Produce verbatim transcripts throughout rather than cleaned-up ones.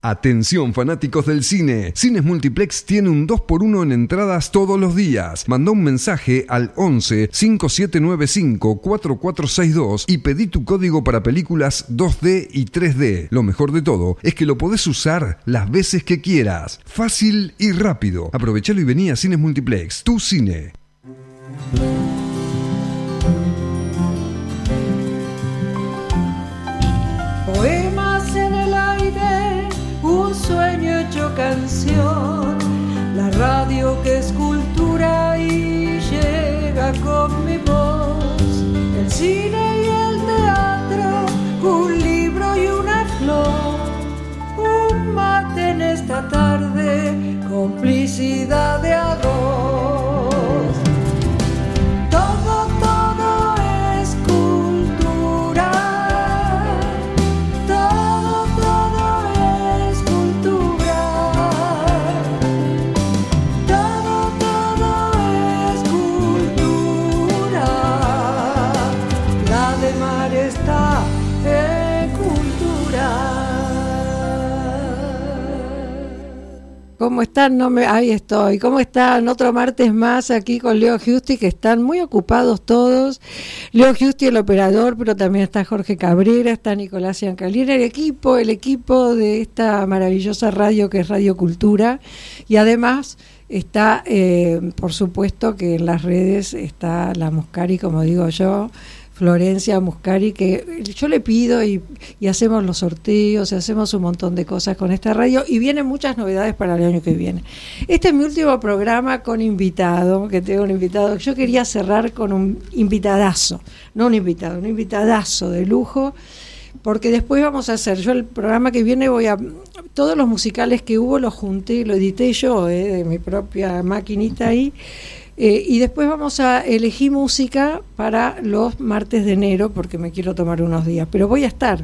Atención fanáticos del cine, Cines Multiplex tiene un dos por uno en entradas todos los días. Manda un mensaje al once, cinco siete nueve cinco, cuatro cuatro seis dos y pedí tu código para películas dos D y tres D. Lo mejor de todo es que lo podés usar las veces que quieras. Fácil y rápido. Aprovechalo y vení a Cines Multiplex, tu cine. Poemas en el aire, un sueño hecho canción, la radio que es cultura y llega con mi voz, el cine y el teatro, un libro y una flor, un mate en esta tarde, complicidad de a dos. Todo, todo es cultura. ¿Cómo están? No me... Ahí estoy. ¿Cómo están? Otro martes más aquí con Leo Giusti, que están muy ocupados todos. Leo Giusti, el operador, pero también está Jorge Cabrera, está Nicolás Ciancalina, el equipo, el equipo de esta maravillosa radio que es Radio Cultura. Y además está, eh, por supuesto, que en las redes está la Muscari, como digo yo, Florencia Muscari, que yo le pido y, y hacemos los sorteos, y hacemos un montón de cosas con esta radio y vienen muchas novedades para el año que viene. Este es mi último programa con invitado, que tengo un invitado. Yo quería cerrar con un invitadazo, no un invitado, un invitadazo de lujo, porque después vamos a hacer, yo el programa que viene voy a, todos los musicales que hubo los junté, lo edité yo, eh, de mi propia maquinita ahí. Eh, y después vamos a elegir música para los martes de enero, porque me quiero tomar unos días, pero voy a estar.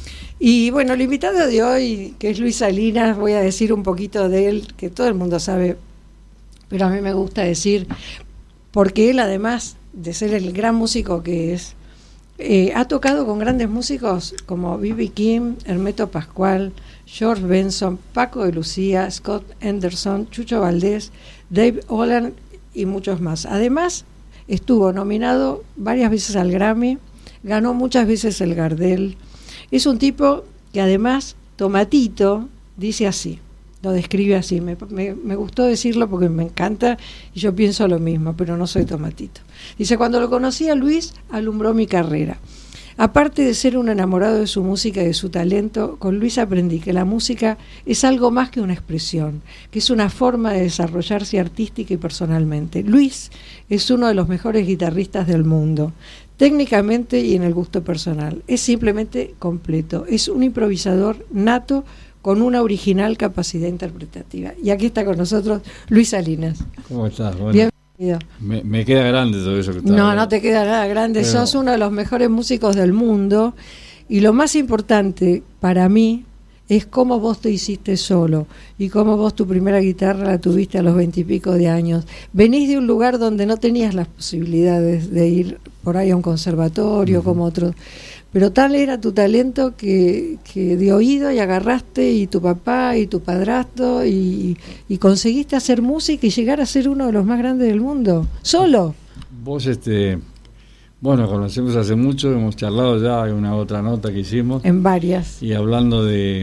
Y bueno, el invitado de hoy, que es Luis Salinas, voy a decir un poquito de él, que todo el mundo sabe, pero a mí me gusta decir, porque él, además de ser el gran músico que es, eh, ha tocado con grandes músicos como B B King, Hermeto Pascual, George Benson, Paco de Lucía, Scott Anderson, Chucho Valdés, Dave Holland y muchos más. Además, estuvo nominado varias veces al Grammy, ganó muchas veces el Gardel. Es un tipo que además, Tomatito, dice así, lo describe así. Me, me, me gustó decirlo porque me encanta y yo pienso lo mismo, pero no soy Tomatito. Dice, cuando lo conocí a Luis, alumbró mi carrera. Aparte de ser un enamorado de su música y de su talento, con Luis aprendí que la música es algo más que una expresión, que es una forma de desarrollarse artística y personalmente. Luis es uno de los mejores guitarristas del mundo, técnicamente y en el gusto personal. Es simplemente completo, es un improvisador nato con una original capacidad interpretativa. Y aquí está con nosotros Luis Salinas. ¿Cómo estás? Bueno. Bien. Me, me queda grande todo eso que está. No, no te queda nada grande, pero sos uno de los mejores músicos del mundo y lo más importante para mí es cómo vos te hiciste solo y cómo vos tu primera guitarra la tuviste a los veintipico de años. Venís de un lugar donde no tenías las posibilidades de ir por ahí a un conservatorio uh-huh. como otros, pero tal era tu talento que, que de oído y agarraste y tu papá y tu padrastro y, y conseguiste hacer música y llegar a ser uno de los más grandes del mundo, solo. Vos, este, bueno, conocemos hace mucho, hemos charlado ya en una otra nota que hicimos. En varias. Y hablando de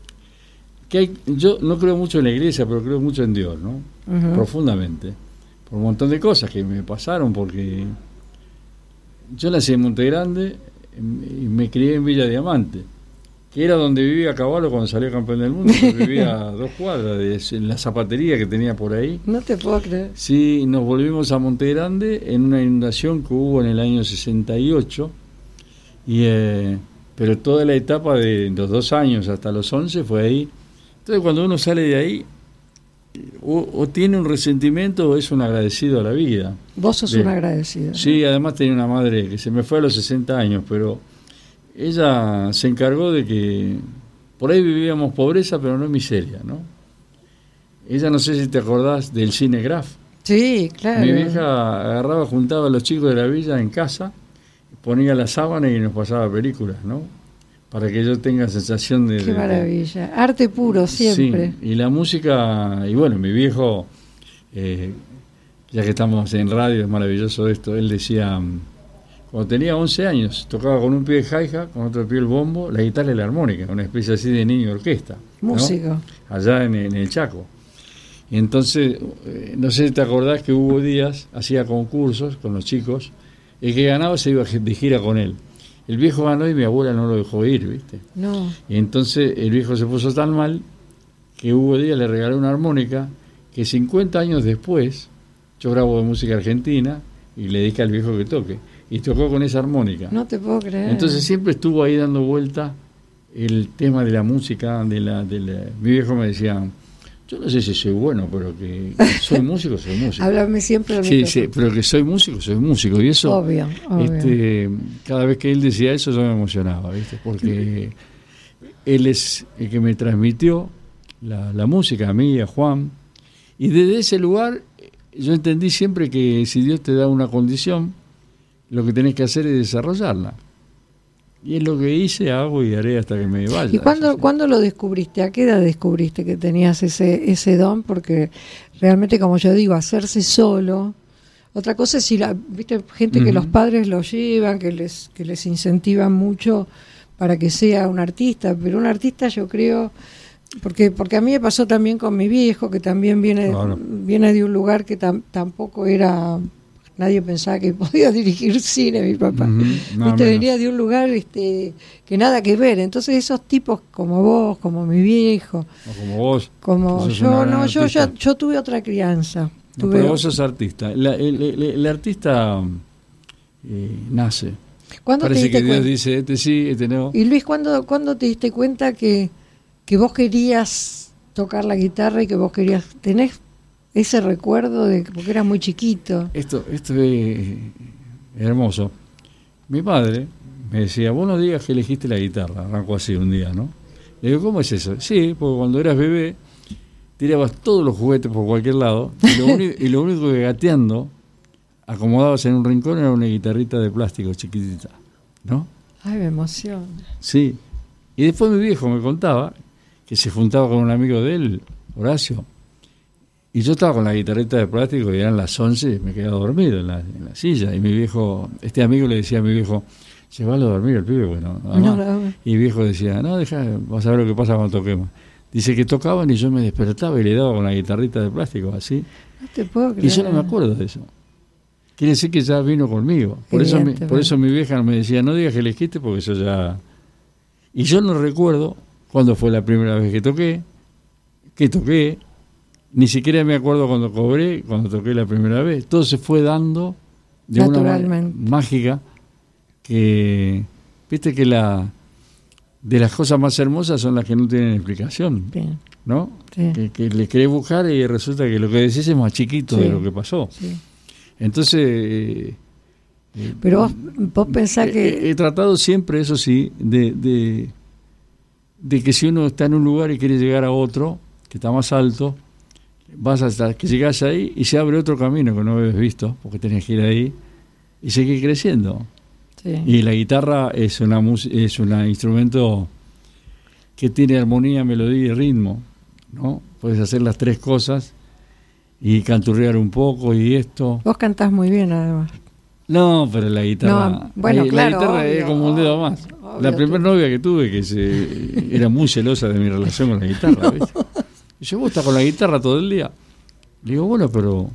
que hay, yo no creo mucho en la iglesia, pero creo mucho en Dios, ¿no? Uh-huh. Profundamente. Por un montón de cosas que me pasaron, porque yo nací en Monte Grande y me crié en Villa Diamante, que era donde vivía Caballo cuando salió campeón del mundo. Vivía a dos cuadras de, en la zapatería que tenía por ahí. No te puedo creer. Sí, nos volvimos a Monte Grande en una inundación que hubo en el año sesenta y ocho, y, eh, pero toda la etapa de los dos años hasta los once fue ahí. Entonces cuando uno sale de ahí, O, o tiene un resentimiento o es un agradecido a la vida. Vos sos de, un agradecido. Sí, además tenía una madre que se me fue a los sesenta años, pero ella se encargó de que por ahí vivíamos pobreza, pero no miseria, ¿no? Ella, no sé si te acordás del Cinegraph. Sí, claro. Mi vieja agarraba, juntaba a los chicos de la villa en casa, ponía la sábana y nos pasaba películas, ¿no? para que yo tenga sensación de... Qué de, maravilla. De, arte puro siempre. Sí, y la música, y bueno, mi viejo, eh, ya que estamos en radio, es maravilloso esto, él decía, cuando tenía once años, tocaba con un pie el hi-hat, con otro pie el bombo, la guitarra y la armónica, una especie así de niño orquesta. Músico. ¿No? Allá en, en el Chaco. Y entonces, eh, no sé si te acordás que Hugo Díaz hacía concursos con los chicos, el que ganaba se iba de gira con él. El viejo ganó y mi abuela no lo dejó ir, ¿viste? No. Y entonces el viejo se puso tan mal que Hugo Díaz le regaló una armónica que cincuenta años después yo grabo de música argentina y le dije al viejo que toque. Y tocó con esa armónica. No te puedo creer. Entonces siempre estuvo ahí dando vuelta el tema de la música. De la, de la... Mi viejo me decía, yo no sé si soy bueno, pero que, que soy músico, soy músico. Háblame siempre al Sí, micrófono. sí, pero que soy músico, soy músico. Y eso, Obvio, obvio. Este, cada vez que él decía eso yo me emocionaba, ¿viste? Porque él es el que me transmitió la, la música a mí y a Juan. Y desde ese lugar yo entendí siempre que si Dios te da una condición, lo que tenés que hacer es desarrollarla. Y es lo que hice, hago y haré hasta que me vaya. ¿Y cuándo, ¿cuándo lo descubriste? ¿A qué edad descubriste que tenías ese ese don? Porque realmente, como yo digo, hacerse solo. Otra cosa es si la, viste, gente uh-huh. que los padres lo llevan, que les que les incentivan mucho para que sea un artista, pero un artista yo creo, porque porque a mí me pasó también con mi viejo, que también viene claro. viene de un lugar que tam, tampoco era... Nadie pensaba que podía dirigir cine, mi papá. Uh-huh. No, ¿Viste? Venía de un lugar este, que nada que ver. Entonces esos tipos como vos, como mi viejo, o como vos, como yo, no, yo, yo, yo tuve otra crianza. No, tuve pero vos sos artista. La, el, el, el artista eh, nace. ¿Cuándo Parece te diste que Dios cuenta? dice, este sí, este no. Y Luis, ¿cuándo, ¿cuándo te diste cuenta que, que vos querías tocar la guitarra y que vos querías... ¿Tenés ese recuerdo de que porque eras muy chiquito? Esto, esto es hermoso. Mi padre me decía, vos no digas que elegiste la guitarra, arrancó así un día, ¿no? Le digo, ¿cómo es eso? Sí, porque cuando eras bebé tirabas todos los juguetes por cualquier lado y lo, único, y lo único que gateando acomodabas en un rincón era una guitarrita de plástico chiquitita, ¿no? Ay, me emociona. Sí. Y después mi viejo me contaba que se juntaba con un amigo de él, Horacio, y yo estaba con la guitarrita de plástico y eran las once y me quedaba dormido en la, en la silla. Y mi viejo, este amigo le decía a mi viejo, llévalo a dormir el pibe, bueno. No, no. Y mi viejo decía, no, deja, vas a ver lo que pasa cuando toquemos. Dice que tocaban y yo me despertaba y le daba con la guitarrita de plástico, así. No te puedo creer. Y yo no me acuerdo de eso. Quiere decir que ya vino conmigo. Por eso, mi, por eso mi vieja me decía, no digas que elegiste porque eso ya... Y yo no recuerdo cuándo fue la primera vez que toqué, que toqué, ni siquiera me acuerdo cuando cobré, cuando toqué la primera vez. Todo se fue dando de una manera mágica que, viste que la de las cosas más hermosas son las que no tienen explicación, Bien. ¿no? Sí. Que, que le querés buscar y resulta que lo que decís es más chiquito sí. de lo que pasó. Sí. Entonces... Eh, Pero vos, vos pensás eh, que... He, he tratado siempre, eso sí, de, de, de que si uno está en un lugar y quiere llegar a otro, que está más alto, vas hasta que llegás ahí y se abre otro camino que no habías visto, porque tenés que ir ahí y seguir creciendo. Sí. Y la guitarra es una es un instrumento que tiene armonía, melodía y ritmo, ¿no? Puedes hacer las tres cosas y canturrear un poco y esto. Vos cantás muy bien, además. No, pero la guitarra, no, bueno, la, claro, la guitarra obvio, es como un dedo más. Obvio, la primera novia que tuve que se era muy celosa de mi relación con la guitarra, no. ¿viste? Y yo, ¿vos estás con la guitarra todo el día? Le digo, bueno, pero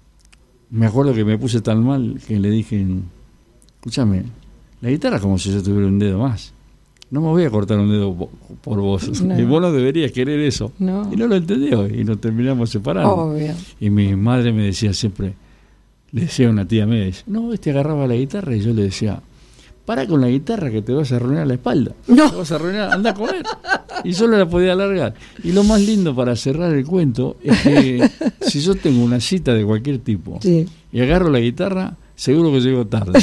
me acuerdo que me puse tan mal que le dije, escúchame, la guitarra es como si yo tuviera un dedo más. No me voy a cortar un dedo por vos. No. Y vos no deberías querer eso. No. Y no lo entendió y nos terminamos separando. Obvio. Y mi madre me decía siempre, le decía a una tía mía, no, este agarraba la guitarra y yo le decía, para con la guitarra que te vas a arruinar la espalda. No. Te vas a arruinar, anda a comer. Y solo la podía alargar. Y lo más lindo para cerrar el cuento es que si yo tengo una cita de cualquier tipo sí. y agarro la guitarra, seguro que llego tarde.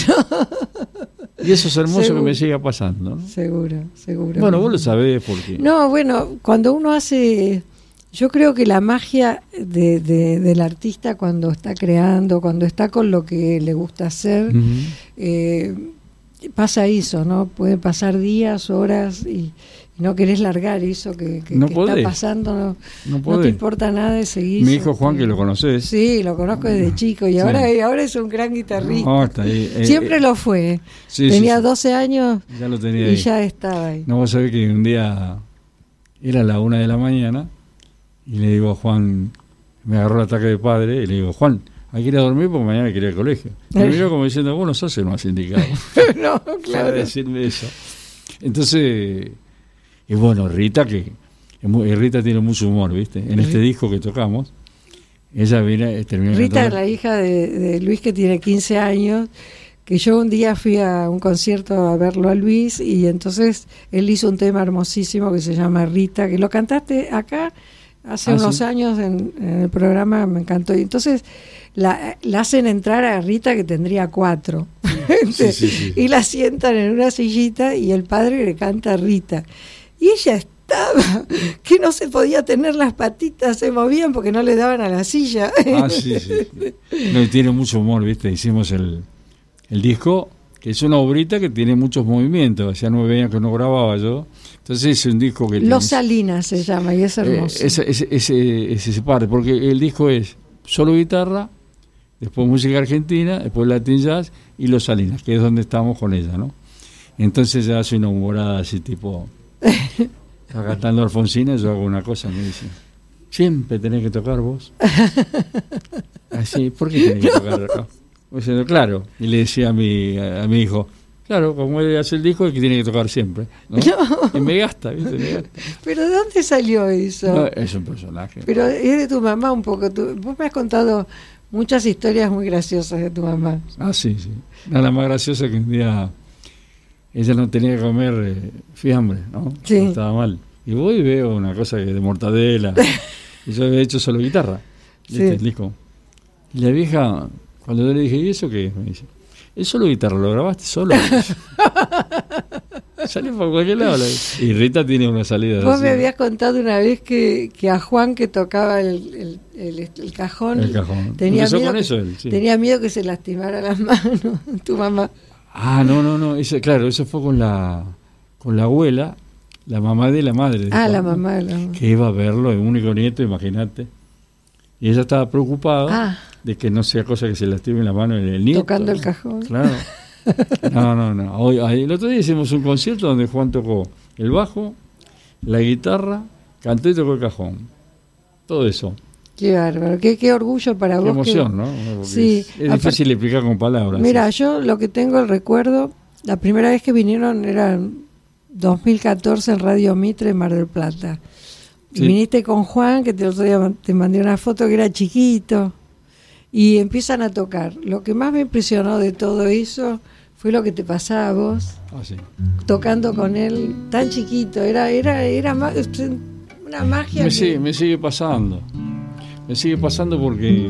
Y eso es hermoso seguro. Que me siga pasando, ¿no? Seguro, seguro. Bueno, vos lo sabés porque... No, bueno, cuando uno hace... Yo creo que la magia de, de, del artista cuando está creando, cuando está con lo que le gusta hacer, uh-huh. eh, pasa eso, ¿no? Pueden pasar días, horas y, y no querés largar eso que, que, no que está pasando, no, no, no te importa nada de seguir. Mi hijo Juan, que lo conoces. Sí, lo conozco desde chico y sí. ahora, ahora es un gran guitarrista. No, está ahí. Eh, Siempre eh, lo fue. Sí, Tenía sí, sí. doce años ya lo tenía y ahí. ya estaba ahí. No, vos sabés que un día era la una de la mañana y le digo a Juan, me agarró el ataque de padre y le digo, Juan, hay que ir a dormir porque mañana hay que ir al colegio. Y me miró como diciendo, vos no sos el más indicado. No, Para claro. decirme eso. Entonces, y bueno, Rita, que es muy- Rita tiene mucho humor, ¿viste? En este disco que tocamos, ella viene, termina Rita es cantando- la hija de, de Luis, que tiene quince años, que yo un día fui a un concierto a verlo a Luis y entonces él hizo un tema hermosísimo que se llama Rita, que lo cantaste acá hace Ah, unos ¿sí? años en, en el programa, me encantó. Y entonces la, la hacen entrar a Rita, que tendría cuatro, Sí, sí, sí. y la sientan en una sillita y el padre le canta a Rita. Y ella estaba, que no se podía tener las patitas, se movían porque no le daban a la silla. Ah, sí, sí. sí. No, y tiene mucho humor, ¿viste? Hicimos el, el disco, que es una obrita que tiene muchos movimientos. Hacía nueve años que no grababa yo. Entonces es un disco que... Los tiene- Salinas se llama y es hermoso. Eh, ese, ese, ese, ese se parte, porque el disco es solo guitarra, después música argentina, después Latin Jazz y Los Salinas, que es donde estamos con ella, ¿no? Entonces ya hace una humorada así tipo... Está cantando Alfonsina, yo hago una cosa, me dice, siempre tenés que tocar vos. Así, ¿por qué tenés que tocar acá? Yo diciendo, claro, y le decía a mi, a, a mi hijo, claro, como él hace el disco, es que tiene que tocar siempre, ¿no? No. Y me gasta, ¿viste? Me gasta. Pero ¿de dónde salió eso? No, es un personaje. Pero es de tu mamá un poco. Tú, vos me has contado muchas historias muy graciosas de tu mamá. Ah, sí, sí. Nada más gracioso que un día ella no tenía que comer eh, fiambre, ¿no? Sí. Estaba mal. Y voy y veo una cosa que de mortadela. Y yo había hecho solo guitarra. Sí. ¿Viste? El disco. Y la vieja, cuando yo le dije, ¿y eso qué es? Me dice, ¿es solo guitarra? ¿Lo grabaste solo? Salió por cualquier lado. la- Y Rita tiene una salida. Vos así. me habías contado una vez que, que a Juan, que tocaba el, el, el- el cajón, El cajón. Tenía, Empezó miedo con que, eso él, sí. tenía miedo que se lastimara las manos. Tu mamá. Ah, no, no, no. Ese, claro, eso fue con la, con la abuela, la mamá de la madre. de Ah, Juan, la ¿no? mamá. La mamá. Que iba a verlo, el único nieto, imagínate. Y ella estaba preocupada Ah. de que no sea cosa que se lastime la mano el nieto. Tocando el ¿no? cajón. Claro. No, no, no. Hoy, ahí- el otro día hicimos un concierto donde Juan tocó el bajo, la guitarra, cantó y tocó el cajón. Todo eso. Qué bárbaro. Qué, qué orgullo para Qué vos. emoción, que- ¿no? Porque Sí, es, es aparte- difícil explicar con palabras. Mira, ¿sí? yo lo que tengo el recuerdo, la primera vez que vinieron era en dos mil catorce en Radio Mitre en Mar del Plata. Y Sí. viniste con Juan, que te, el otro día te mandé una foto que era chiquito, y empiezan a tocar. Lo que más me impresionó de todo eso fue lo que te pasaba a vos, Ah, sí. tocando con él tan chiquito. Era, era, era ma- una magia. Me que- sigue, me sigue pasando. Me sigue pasando porque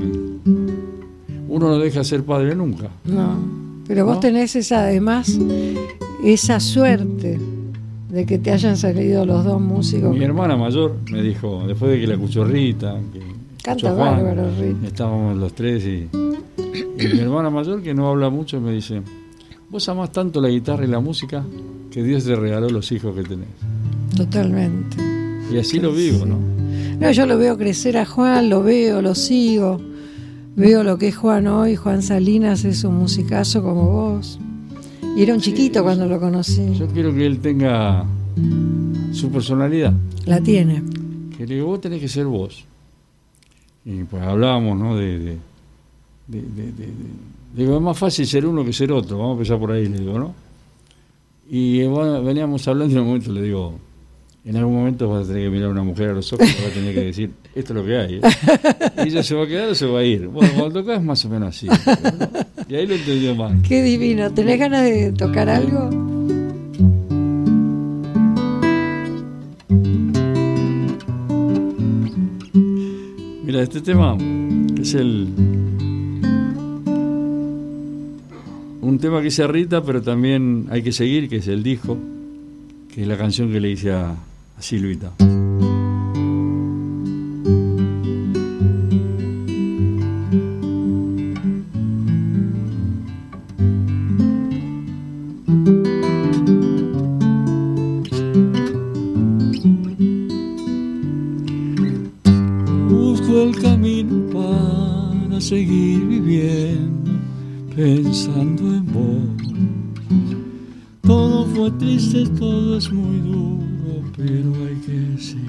uno no deja de ser padre nunca. No, pero vos ¿No? tenés esa, además, esa suerte de que te hayan salido los dos músicos. Mi hermana mayor me dijo, después de que la escuchó Rita, que Canta escuchó Juan, bárbaro, Rita. estábamos los tres y, y mi hermana mayor, que no habla mucho, me dice, vos amás tanto la guitarra y la música que Dios te regaló los hijos que tenés. Totalmente. Y así lo vivo, ¿no? No, yo lo veo crecer a Juan, lo veo, lo sigo. Veo lo que es Juan hoy. Juan Salinas es un musicazo como vos. Y era un chiquito Sí, cuando lo conocí. Yo quiero que él tenga su personalidad. La tiene. Que le digo, vos tenés que ser vos. Y pues hablábamos, ¿no? De, de, de, de, de- de- digo, es más fácil ser uno que ser otro. Vamos a empezar por ahí, le digo, ¿no? Y eh, bueno, veníamos hablando y en un momento le digo, en algún momento vas a tener que mirar a una mujer a los ojos y vas a tener que decir, esto es lo que hay. ¿eh? Y ella se va a quedar o se va a ir. Bueno, cuando tocas es más o menos así. ¿no? Y ahí lo entendió más. Qué divino. ¿Tenés ganas de tocar algo? Mira, este tema es el un tema que hice a Rita, pero también hay que seguir, que es el disco, que es la canción que le hice a, a Silvita. todo el camino para seguir viviendo, pensando en vos. Todo fue triste, todo es muy duro, pero hay que seguir.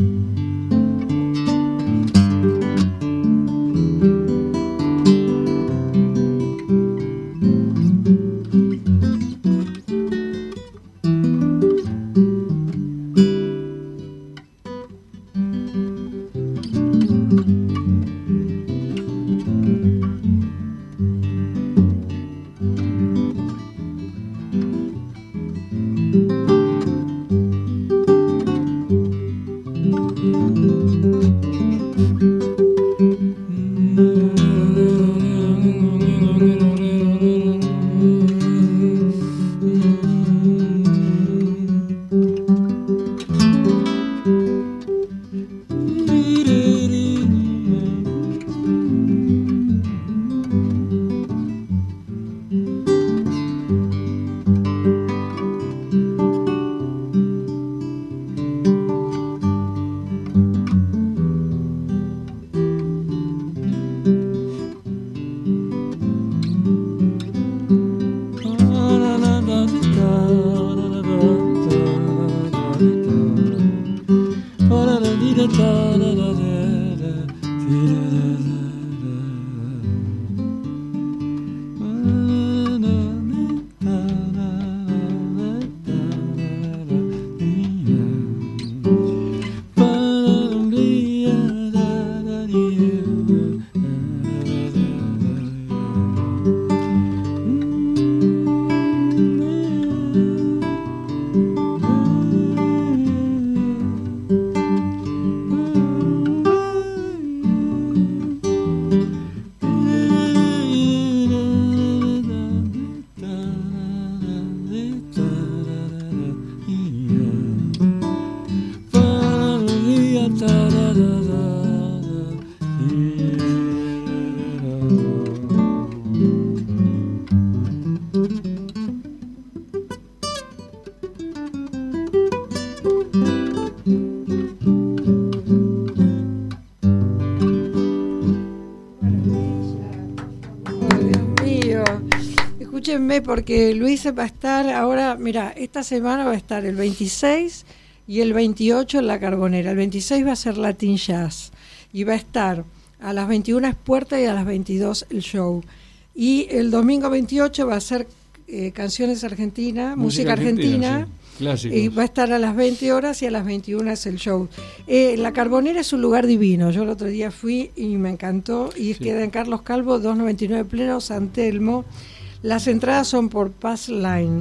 Porque Luis va a estar ahora, mira, esta semana va a estar el veintiséis y el veintiocho en La Carbonera. El veintiséis va a ser Latin Jazz y va a estar a las veintiuna es puerta y a las veintidós el show. Y el domingo veintiocho va a ser eh, canciones argentinas, música, música argentina, argentina sí. Clásicos. Y va a estar a las veinte horas y a las veintiuna es el show. Eh, La Carbonera es un lugar divino. Yo el otro día fui y me encantó y sí. Queda en Carlos Calvo, doscientos noventa y nueve Pleno, San Telmo. Las entradas son por Pass Line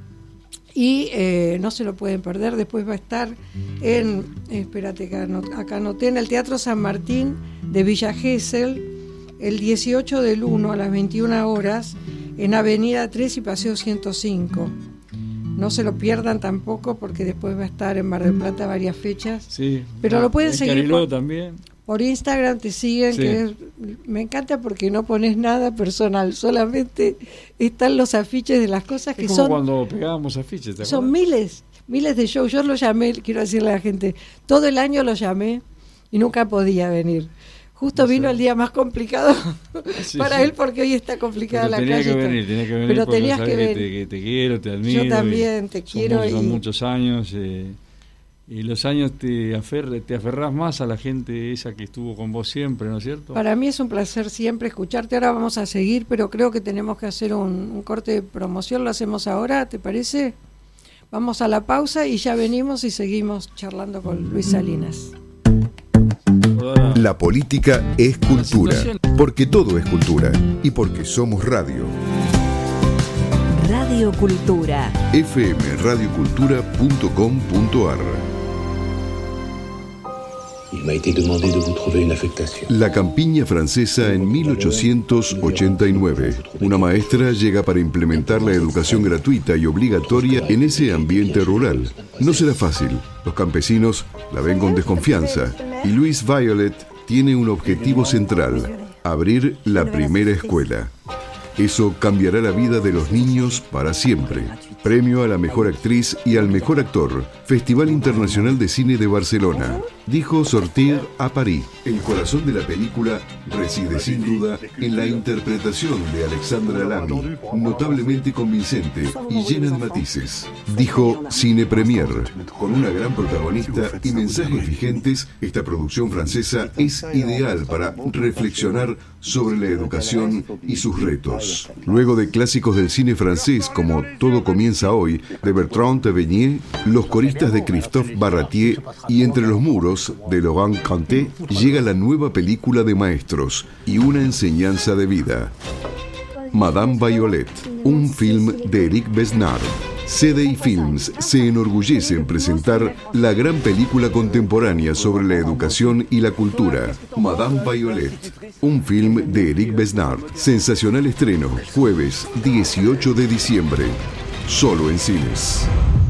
y eh, no se lo pueden perder. Después va a estar en, espérate, acá, no, acá anoté, en el Teatro San Martín de Villa Gesell, el dieciocho del uno a las veintiuna horas, en Avenida tres y Paseo ciento cinco. No se lo pierdan tampoco porque después va a estar en Mar del Plata varias fechas. Sí, pero lo pueden seguir. Cariló por, también. Por Instagram te siguen, sí. Que es, me encanta porque no pones nada personal, solamente están los afiches de las cosas es que como son. Cuando pegábamos afiches, ¿te son acuerdas? miles, miles de shows. Yo lo llamé, quiero decirle a la gente, todo el año lo llamé y nunca podía venir. Justo no vino sé. El día más complicado sí, para sí. él porque hoy está complicada la tenía calle. Que venir, tenía que venir, pero tenías que venir. Que te, que te quiero, te admiro. Yo también te quiero. Son, y... son muchos años. Eh, y los años te, afer, te aferrás más a la gente esa que estuvo con vos siempre, ¿no es cierto? Para mí es un placer siempre escucharte. Ahora vamos a seguir, pero creo que tenemos que hacer un, un corte de promoción. Lo hacemos ahora, ¿te parece? Vamos a la pausa y ya venimos y seguimos charlando con Luis Salinas. La política es cultura, porque todo es cultura y porque somos radio. Radio Cultura. f m radio cultura punto com punto a r. La campiña francesa en mil ochocientos ochenta y nueve. Una maestra llega para implementar la educación gratuita y obligatoria en ese ambiente rural. No será fácil. Los campesinos la ven con desconfianza. Y Louise Violet tiene un objetivo central: abrir la primera escuela. Eso cambiará la vida de los niños para siempre. Premio a la mejor actriz y al mejor actor. Festival Internacional de Cine de Barcelona. Dijo Sortir a París. El corazón de la película reside sin duda en la interpretación de Alexandra Lamy, notablemente convincente y llena de matices. Dijo Cine Premier. Con una gran protagonista y mensajes vigentes, esta producción francesa es ideal para reflexionar sobre la educación y sus retos. Luego de clásicos del cine francés como Todo comienza hoy, de Bertrand Tavernier, los coristas de Christophe Barratier y Entre los muros, de Laurent Cantet, llega la nueva película de maestros y una enseñanza de vida. Madame Violet, un film de Eric Besnard. C D I Films se enorgullece en presentar la gran película contemporánea sobre la educación y la cultura, Madame Violet, un film de Eric Besnard. Sensacional estreno, jueves dieciocho de diciembre, solo en cines.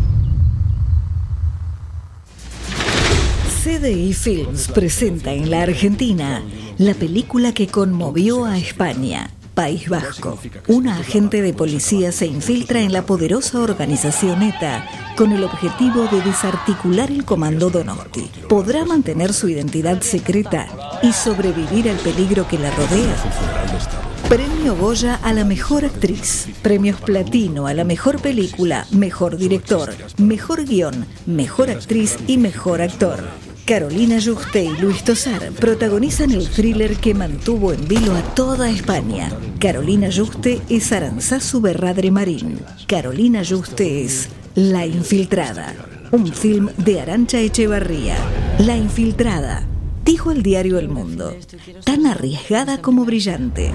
C D I Films presenta en la Argentina la película que conmovió a España. País Vasco. Una agente de policía se infiltra en la poderosa organización ETA con el objetivo de desarticular el comando Donosti. ¿Podrá mantener su identidad secreta y sobrevivir al peligro que la rodea? Premio Goya a la mejor actriz. Premios Platino a la mejor película, mejor director, mejor guión, mejor actriz y mejor actor. Carolina Juste y Luis Tosar protagonizan el thriller que mantuvo en vilo a toda España. Carolina Juste es Aranzazu Berradre Marín. Carolina Juste es La Infiltrada, un film de Arantxa Echevarría. La Infiltrada, dijo el diario El Mundo, tan arriesgada como brillante.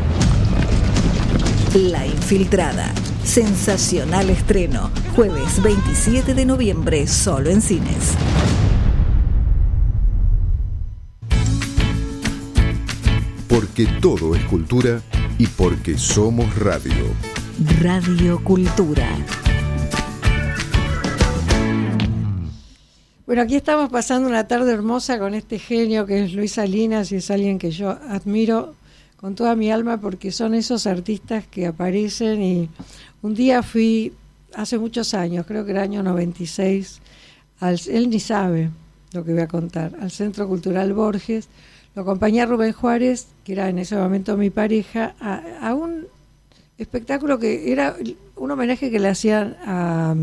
La Infiltrada, sensacional estreno, jueves veintisiete de noviembre, solo en cines. Porque todo es cultura y porque somos radio. Radio Cultura. Bueno, aquí estamos pasando una tarde hermosa con este genio que es Luis Salinas, y es alguien que yo admiro con toda mi alma porque son esos artistas que aparecen. Y un día fui, hace muchos años, creo que era año noventa y seis, al, él ni sabe lo que voy a contar, al Centro Cultural Borges. Lo acompañé a Rubén Juárez, que era en ese momento mi pareja, a, a un espectáculo que era un homenaje que le hacían a,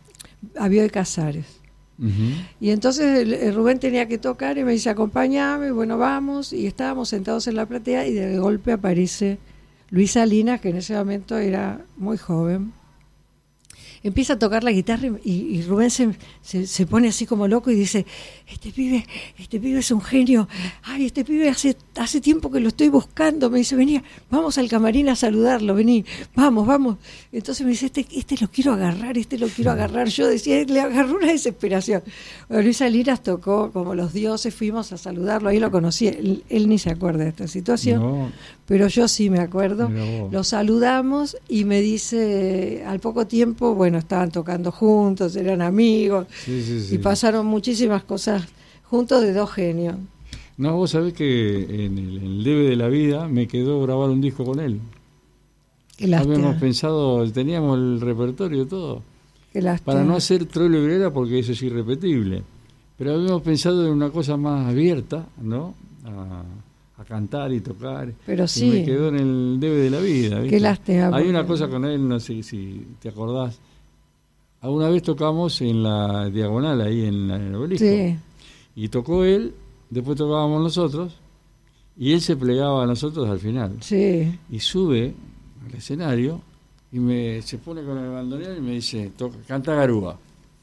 a Bioy Casares. Uh-huh. Y entonces el, el Rubén tenía que tocar y me dice, acompáñame, bueno, vamos. Y estábamos sentados en la platea y de golpe aparece Luis Salinas, que en ese momento era muy joven. Empieza a tocar la guitarra y, y Rubén se, se, se pone así como loco y dice, este pibe, este pibe es un genio, ay, este pibe hace, hace tiempo que lo estoy buscando. Me dice, vení, vamos al camarín a saludarlo, vení, vamos, vamos. Entonces me dice, este, este lo quiero agarrar, este lo quiero agarrar. Yo decía, le agarró una desesperación. Bueno, Luis Salinas tocó como los dioses, fuimos a saludarlo, ahí lo conocí, él, él ni se acuerda de esta situación, no. Pero yo sí me acuerdo. Lo saludamos y me dice, al poco tiempo, bueno, estaban tocando juntos, eran amigos, sí, sí, sí. Y pasaron muchísimas cosas juntos de dos genios. No, vos sabés que en el, en el Debe de la Vida me quedó grabar un disco con él. Qué lástima. Habíamos pensado, teníamos el repertorio todo. Qué lástima. Para no hacer Troilo y Obrera porque eso es irrepetible. Pero habíamos pensado en una cosa más abierta, ¿no? A, a cantar y tocar. Pero sí. Y me quedó en el Debe de la Vida, ¿viste? Qué lástima. Hay una cosa con él, no sé si te acordás. Alguna vez tocamos en la Diagonal, ahí en, en el obelisco. Sí. Y tocó él, después tocábamos nosotros, y él se plegaba a nosotros al final. Sí. Y sube al escenario, y me se pone con el bandoneón y me dice, toca, canta Garúa.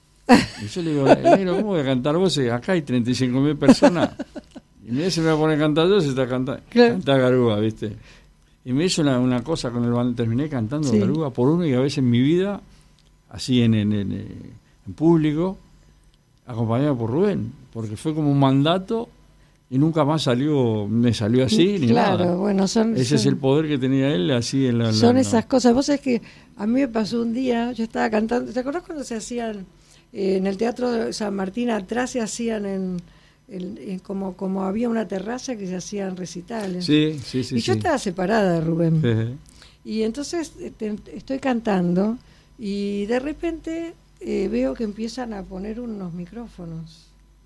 Y yo le digo, negro, ¿cómo voy a cantar vos? Acá hay treinta y cinco mil personas. Y me dice, se me va a poner a cantar yo, se está cantando. Claro. Canta Garúa, ¿viste? Y me hizo una, una cosa con el bandoneón, terminé cantando sí. Garúa por única vez en mi vida, así en, en, en, en público, acompañado por Rubén, porque fue como un mandato y nunca más salió, me salió así ni claro, nada. Bueno, son, ese son, es el poder que tenía él así en la... Son la, esas no. cosas. Vos sabés que a mí me pasó un día, yo estaba cantando, ¿te acordás cuando se hacían eh, en el Teatro de San Martín atrás se hacían en... en, en como, como había una terraza que se hacían recitales? Sí, sí, sí. Y yo sí. estaba separada de Rubén. Sí. Y entonces te, estoy cantando y de repente eh, veo que empiezan a poner unos micrófonos.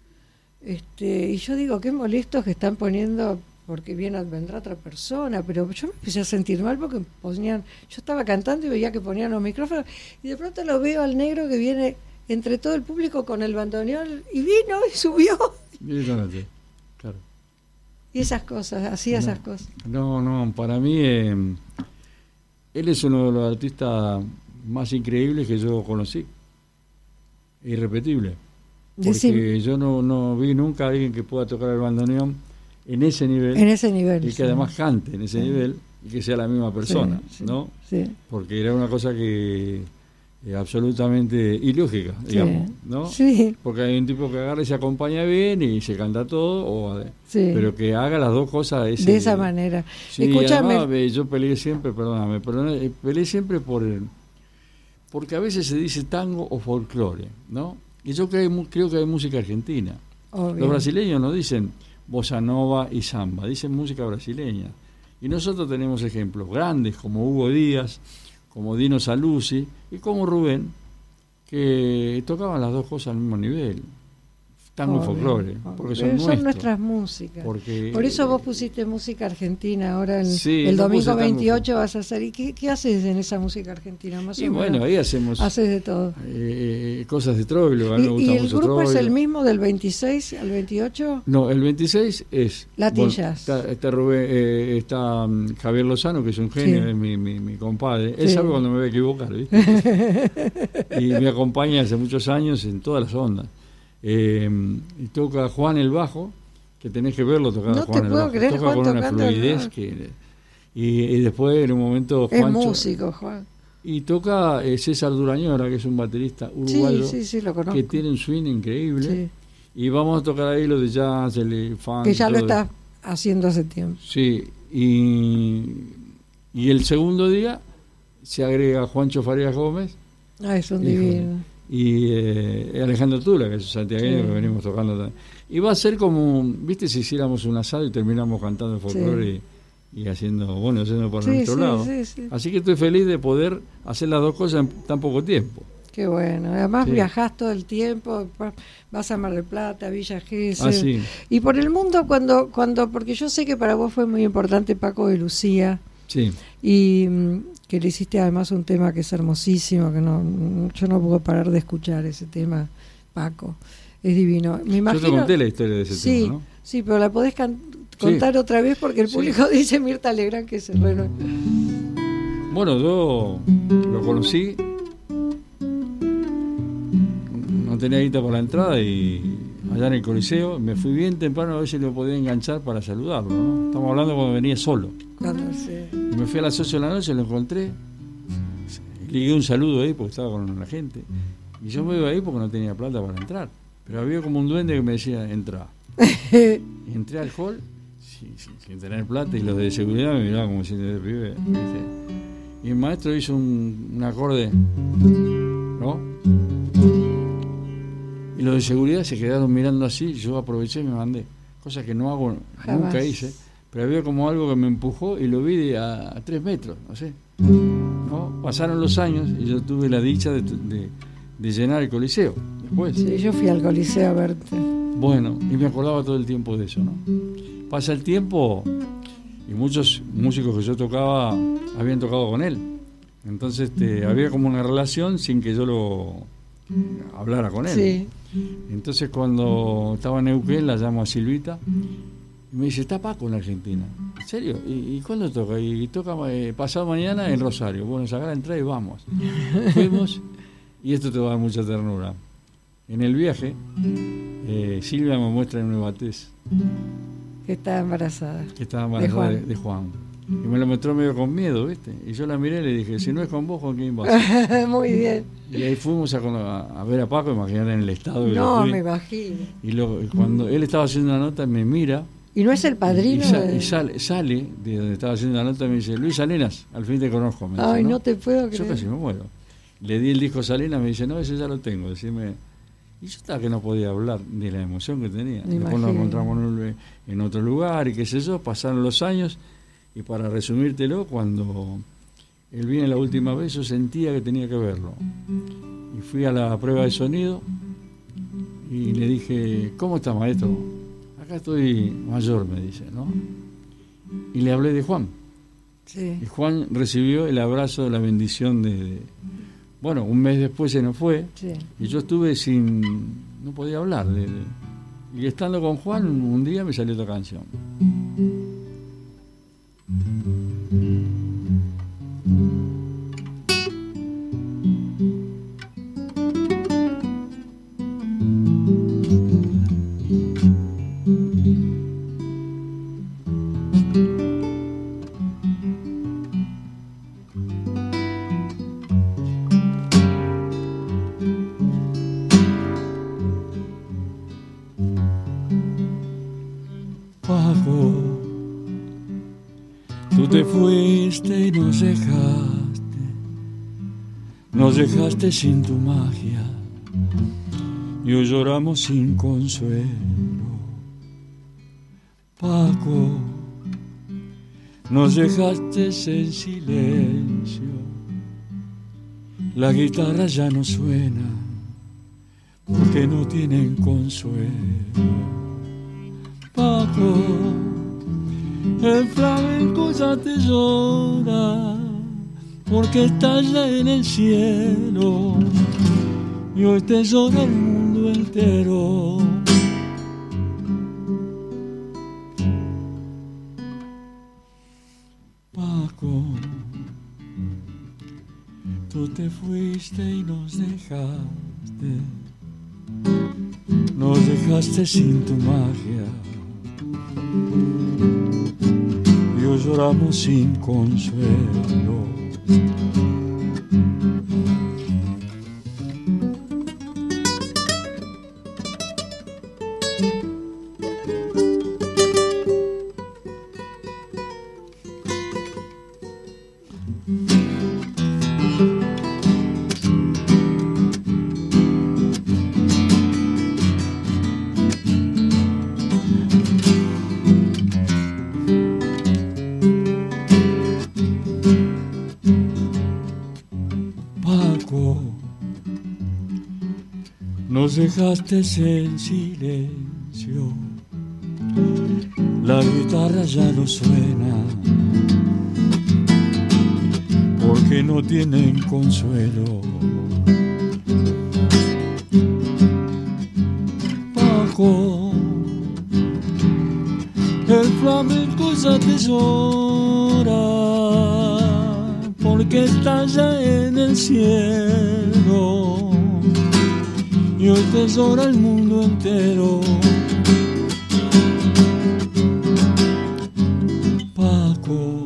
Este, y yo digo, qué molestos que están poniendo, porque bien vendrá otra persona, pero yo me empecé a sentir mal porque ponían, yo estaba cantando y veía que ponían los micrófonos, y de pronto lo veo al negro que viene entre todo el público con el bandoneón, y vino y subió. Directamente, claro. Y esas cosas, hacía no, esas cosas. No, no, para mí, eh, él es uno de los artistas más increíbles que yo conocí. Irrepetible. Porque Decime. yo no, no vi nunca a alguien que pueda tocar el bandoneón en ese nivel. En ese nivel. Y que sí. además cante en ese sí. nivel y que sea la misma persona, sí, sí, ¿no? Sí. Porque era una cosa que eh, absolutamente ilógica, digamos, sí. ¿no? Sí. Porque hay un tipo que agarra y se acompaña bien y se canta todo, o, sí. pero que haga las dos cosas ese, de esa manera. Sí, Escúchame. Además, yo peleé siempre, perdóname, perdóname, peleé siempre por el, porque a veces se dice tango o folclore, ¿no? Y yo creo, creo que hay música argentina. Obvio. Los brasileños no dicen bossa nova y samba, dicen música brasileña. Y nosotros tenemos ejemplos grandes como Hugo Díaz, como Dino Saluzzi y como Rubén, que tocaban las dos cosas al mismo nivel. Tango y folclore, porque son, son nuestras músicas. Porque, por eso vos pusiste música argentina ahora en, sí, el domingo veintiocho vas a hacer. ¿Y qué, qué haces en esa música argentina? Más y o bueno, menos? Ahí hacemos haces de todo. Eh, cosas de Troilo, a mí me gusta ¿Y, y el mucho grupo Troilo. es el mismo del veintiséis al veintiocho? No, el veintiséis es Latin bueno, Jazz. Está, está, Rubén, eh, está um, Javier Lozano, que es un genio, sí. es mi, mi, mi compadre. Él sí. sabe cuando me voy a equivocar, ¿viste? Y me acompaña hace muchos años en todas las ondas. Eh, y toca Juan el bajo, que tenés que verlo tocar no a Juan te el puedo bajo. Creer, toca Juan con una fluidez que, y, y después en un momento es Juancho, músico, Juan. Y toca eh, César Durañora, que es un baterista uruguayo, sí, sí, sí, lo conozco. que tiene un swing increíble. Sí. Y vamos a tocar ahí lo de jazz, el funk. Que ya lo todo. estás haciendo hace tiempo. Sí, y, y el segundo día se agrega Juancho Farías Gómez. Ah, es un divino. Y eh, Alejandro Tula, que es santiagueño, sí. que venimos tocando también. Y va a ser como, viste, si hiciéramos un asado y terminamos cantando folclore sí. y, y haciendo, bueno, haciendo por sí, nuestro sí, lado. Sí, sí. Así que estoy feliz de poder hacer las dos cosas en tan poco tiempo. Qué bueno. Además sí. viajás todo el tiempo, vas a Mar del Plata, Villa Gesell. Ah, sí. Y por el mundo, cuando, cuando, porque yo sé que para vos fue muy importante Paco de Lucía. Sí. Y que le hiciste además un tema que es hermosísimo, que no yo no puedo parar de escuchar ese tema, Paco. Es divino. Me imagino, yo te conté la historia de ese sí, tema, ¿no? Sí, pero la podés can- contar sí. otra vez porque el público sí. dice Mirta Legrand que se renueva. Bueno, yo lo conocí, no tenía guita para la entrada y allá en el Coliseo me fui bien temprano a ver si lo podía enganchar para saludarlo, ¿no? Estamos hablando cuando venía solo. Cuando se... Y me fui a las ocho de la noche, lo encontré, ligué un saludo ahí porque estaba con la gente. Y yo me iba ahí porque no tenía plata para entrar. Pero había como un duende que me decía, entra. Y entré al hall sin, sin, sin tener plata y los de seguridad me miraban como si de pibe. ¿Viste? Y el maestro hizo un, un acorde, ¿no? Y los de seguridad se quedaron mirando así, yo aproveché y me mandé. Cosa que no hago, jamás. Nunca hice. Pero había como algo que me empujó y lo vi de a, a tres metros, no sé. ¿No? Pasaron los años y yo tuve la dicha de, de, de llenar el Coliseo después. Sí, yo fui al Coliseo a verte. Bueno, y me acordaba todo el tiempo de eso, ¿no? Pasa el tiempo y muchos músicos que yo tocaba habían tocado con él. Entonces este, había como una relación sin que yo lo hablara con él. Sí. Entonces cuando estaba en Neuquén la llamo a Silvita y me dice, está Paco en Argentina. ¿En serio? ¿Y, y cuándo toca? Y toca eh, pasado mañana en Rosario. Bueno, sacar la entrada y vamos. Fuimos y esto te va a dar mucha ternura. En el viaje eh, Silvia me muestra en Nueva Tez que estaba embarazada. Que estaba embarazada de Juan. De, de Juan. Y me lo mostró medio con miedo, ¿viste? Y yo la miré y le dije, si no es con vos, ¿con quién vas? Muy bien. Y ahí fuimos a, a, a ver a Paco, imagínate en el estado. No, me imagino. Y lo, cuando él estaba haciendo una nota, me mira. ¿Y no es el padrino? Y, sa, de... y sale, sale de donde estaba haciendo la nota y me dice, Luis Salinas, al fin te conozco. Me Ay, dice, ¿no? no te puedo creer. Yo casi me muero. Le di el disco a Salinas, me dice, no, ese ya lo tengo, decime. Y yo estaba que no podía hablar de la emoción que tenía. Me Después imagino. nos encontramos en otro lugar y qué sé yo, pasaron los años y para resumírtelo, cuando él viene la última vez, yo sentía que tenía que verlo. Y fui a la prueba de sonido y le dije, ¿cómo está, maestro? Acá estoy mayor, me dice, ¿no? Y le hablé de Juan. Sí. Y Juan recibió el abrazo, la bendición de... de bueno, un mes después se nos fue, Sí. y yo estuve sin... no podía hablar. De, de, y estando con Juan, un día me salió esta canción. Paco, tú te fuiste y nos dejaste, nos dejaste sin tu magia, y hoy lloramos sin consuelo. Paco, nos dejaste en silencio, la guitarra ya no suena, porque no tienen consuelo. Paco, el flamenco ya te llora, porque está ya en el cielo, y hoy te llora el mundo entero. Paco, tú te fuiste y nos dejaste, nos dejaste sin tu magia, y hoy lloramos sin consuelo. Nos dejaste en silencio, la guitarra ya no suena, porque no tienen consuelo. Paco, el flamenco ya te llora, porque está ya en el cielo, y hoy te llora el mundo entero. Paco.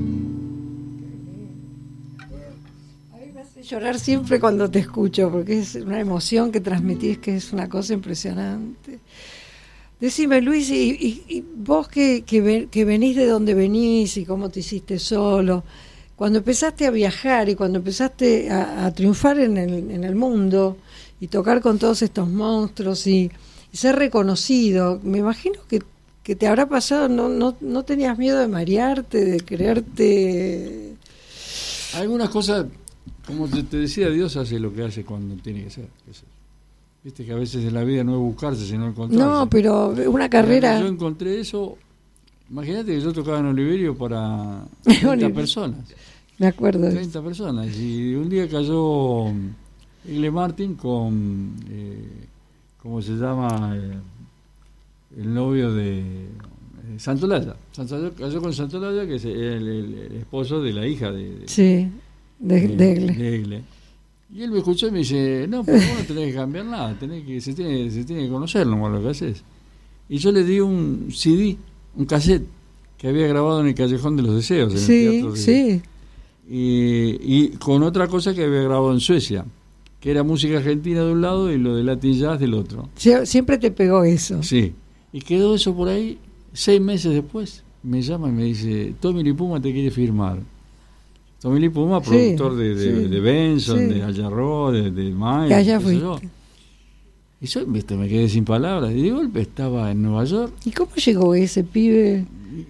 A mí me hace llorar siempre cuando te escucho, porque es una emoción que transmitís que es una cosa impresionante. Decime, Luis, y, y, y vos que, que, ven, que venís de donde venís y cómo te hiciste solo, cuando empezaste a viajar y cuando empezaste a, a triunfar en el, en el mundo y tocar con todos estos monstruos y, y ser reconocido, me imagino que, que te habrá pasado, no, no, no tenías miedo de marearte, de creerte... Algunas cosas, como te, te decía, Dios hace lo que hace cuando tiene que ser. Viste que a veces en la vida no es buscarse, sino encontrarse. No, pero una carrera... Yo encontré eso, imagínate que yo tocaba en Oliverio para treinta personas. Me acuerdo. treinta personas, y un día cayó Igle Martin con, eh, ¿cómo se llama? Eh, el novio de eh, Santolaya. Santolaya. Cayó con Santolaya, que es el, el, el esposo de la hija de, de, sí, de, de, de Igle. De Igle. Y él me escuchó y me dice, no, pero vos no tenés que cambiar nada, tenés que, se, tiene, se tiene que conocer nomás lo que haces. Y yo le di un C D, un cassette, que había grabado en el Callejón de los Deseos, en sí, el teatro de, sí. Y, y con otra cosa que había grabado en Suecia, que era música argentina de un lado y lo de Latin Jazz del otro. Siempre te pegó eso. Sí, y quedó eso por ahí. Seis meses después me llama y me dice, Tommy Lipuma te quiere firmar. Tommy Lipuma, sí, productor de, de, sí, de Benson, sí, de Allarro, de, de Miles. Que allá fuiste. Yo. Y yo, viste, me quedé sin palabras. Y de golpe estaba en Nueva York. ¿Y cómo llegó ese pibe?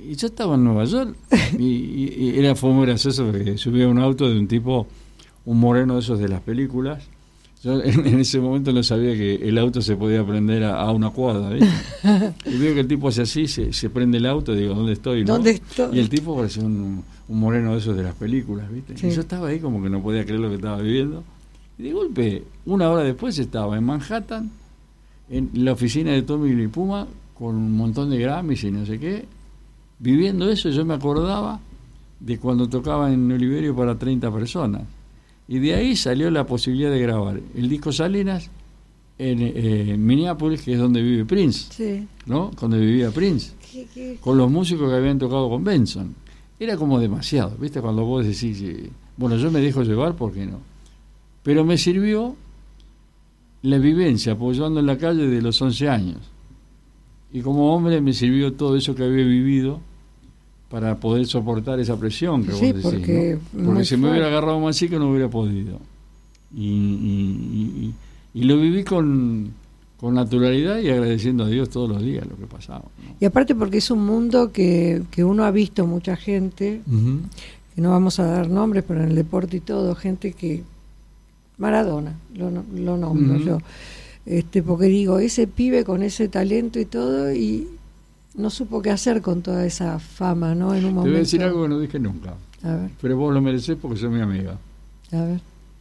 y yo estaba en Nueva York y, y, y era fue muy gracioso porque subía un auto de un tipo, un moreno de esos de las películas. Yo en, en ese momento no sabía que el auto se podía prender a, a una cuadra, ¿viste? Y veo que el tipo hace así, se, se prende el auto y digo, ¿dónde estoy? ¿No? ¿Dónde estoy? Y el tipo parecía un, un moreno de esos de las películas, ¿viste? Sí. Y yo estaba ahí como que no podía creer lo que estaba viviendo. Y de golpe, una hora después estaba en Manhattan, en la oficina de Tommy Lee Puma, con un montón de Grammys y no sé qué, viviendo eso. Yo me acordaba de cuando tocaba en Oliverio para treinta personas. Y de ahí salió la posibilidad de grabar el disco Salinas en eh, Minneapolis, que es donde vive Prince, sí. ¿no? Donde vivía Prince, ¿Qué, qué? Con los músicos que habían tocado con Benson. Era como demasiado, ¿viste? Cuando vos decís, eh, bueno, yo me dejo llevar, ¿por qué no? Pero me sirvió la vivencia, porque yo ando en la calle de los once años. Y como hombre me sirvió todo eso que había vivido para poder soportar esa presión que sí, vos decís, porque, ¿no? Porque si me hubiera agarrado más chico no hubiera podido. Y, y, y, y lo viví con, con naturalidad y agradeciendo a Dios todos los días lo que pasaba, ¿no? Y aparte porque es un mundo que, que uno ha visto mucha gente, uh-huh. que no vamos a dar nombres, pero en el deporte y todo, gente que... Maradona, lo, lo nombro uh-huh. yo. Este, porque digo, ese pibe con ese talento y todo, y... no supo qué hacer con toda esa fama, ¿no? En un momento. Te voy a decir algo que no dije nunca. A ver. Pero vos lo merecés porque sos mi amiga. A ver.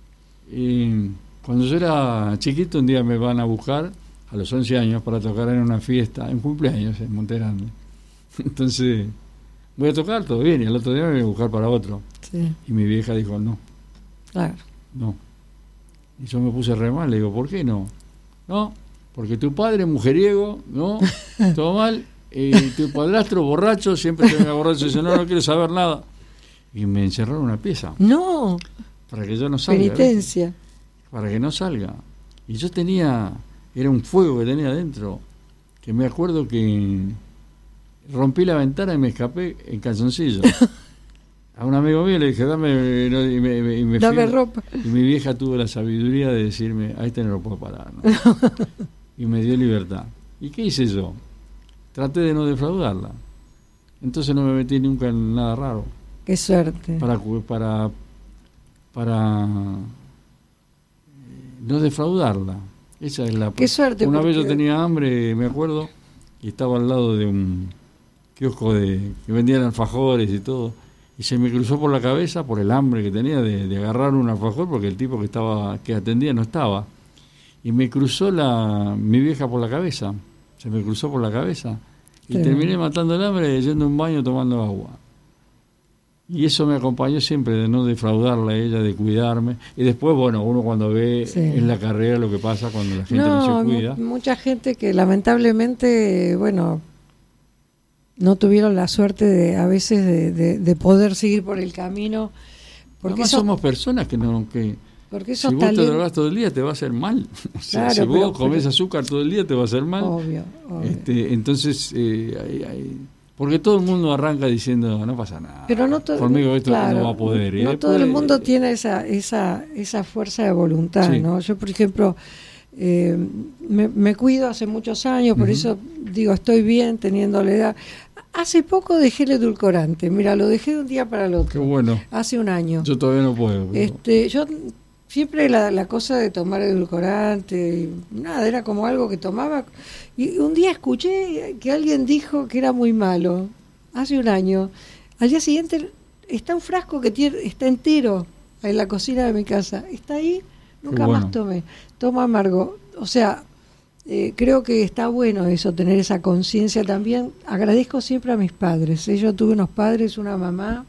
Y cuando yo era chiquito, un día me van a buscar a los once años para tocar en una fiesta, en cumpleaños en Monte Grande. Entonces, voy a tocar, todo bien, y al otro día me voy a buscar para otro. Sí. Y mi vieja dijo, no. Claro. No. Y yo me puse re mal, le digo, ¿por qué no? No, porque tu padre mujeriego, ¿no? Todo mal. Y tu padrastro borracho, siempre te venga borracho y dice, no, no quiero saber nada. Y me encerraron en una pieza. No. Para que yo no salga. Penitencia. ¿Ves? Para que no salga. Y yo tenía, era un fuego que tenía adentro, que me acuerdo que rompí la ventana y me escapé en calzoncillo. A un amigo mío le dije, dame, no, y me, y me dame fui, ropa. Y mi vieja tuvo la sabiduría de decirme, a este no lo puedo parar, ¿no? Y me dio libertad. ¿Y qué hice yo? Traté de no defraudarla. Entonces no me metí nunca en nada raro. Qué suerte. Para para para no defraudarla. Esa es la. Qué suerte. Una porque... vez yo tenía hambre, me acuerdo, y estaba al lado de un kiosco de que vendían alfajores y todo, y se me cruzó por la cabeza, por el hambre que tenía de, de agarrar un alfajor, porque el tipo que estaba que atendía no estaba, y me cruzó la mi vieja por la cabeza. Se me cruzó por la cabeza y sí. Terminé matando el hambre yendo a un baño tomando agua. Y eso me acompañó siempre, de no defraudarla a ella, de cuidarme. Y después, bueno, uno cuando ve sí. en la carrera lo que pasa cuando la gente no, no se cuida. M- mucha gente que lamentablemente, bueno, no tuvieron la suerte de a veces de, de, de poder seguir por el camino. Porque Además eso... somos personas que no... que Porque si vos talent... te drogas todo el día te va a hacer mal. O sea, claro, si vos pero, comes pero... azúcar todo el día te va a hacer mal. Obvio, obvio. Este, entonces, eh, hay, hay... porque todo el mundo arranca diciendo no pasa nada. Pero no to... Conmigo esto claro, no va a poder. No después... todo el mundo tiene esa esa esa fuerza de voluntad, sí. ¿no? Yo, por ejemplo, eh, me, me cuido hace muchos años, por uh-huh. eso digo, estoy bien teniendo la edad. Hace poco dejé el edulcorante. Mira, lo dejé de un día para el otro. Qué bueno. Hace un año. Yo todavía no puedo. Pero... Este, yo siempre la, la cosa de tomar edulcorante, nada, era como algo que tomaba. Y un día escuché que alguien dijo que era muy malo, hace un año. Al día siguiente está un frasco que tiene, está entero en la cocina de mi casa. Está ahí, nunca bueno. más tomé. Toma amargo. O sea, eh, creo que está bueno eso, tener esa conciencia también. Agradezco siempre a mis padres. ¿eh? Yo tuve unos padres, una mamá,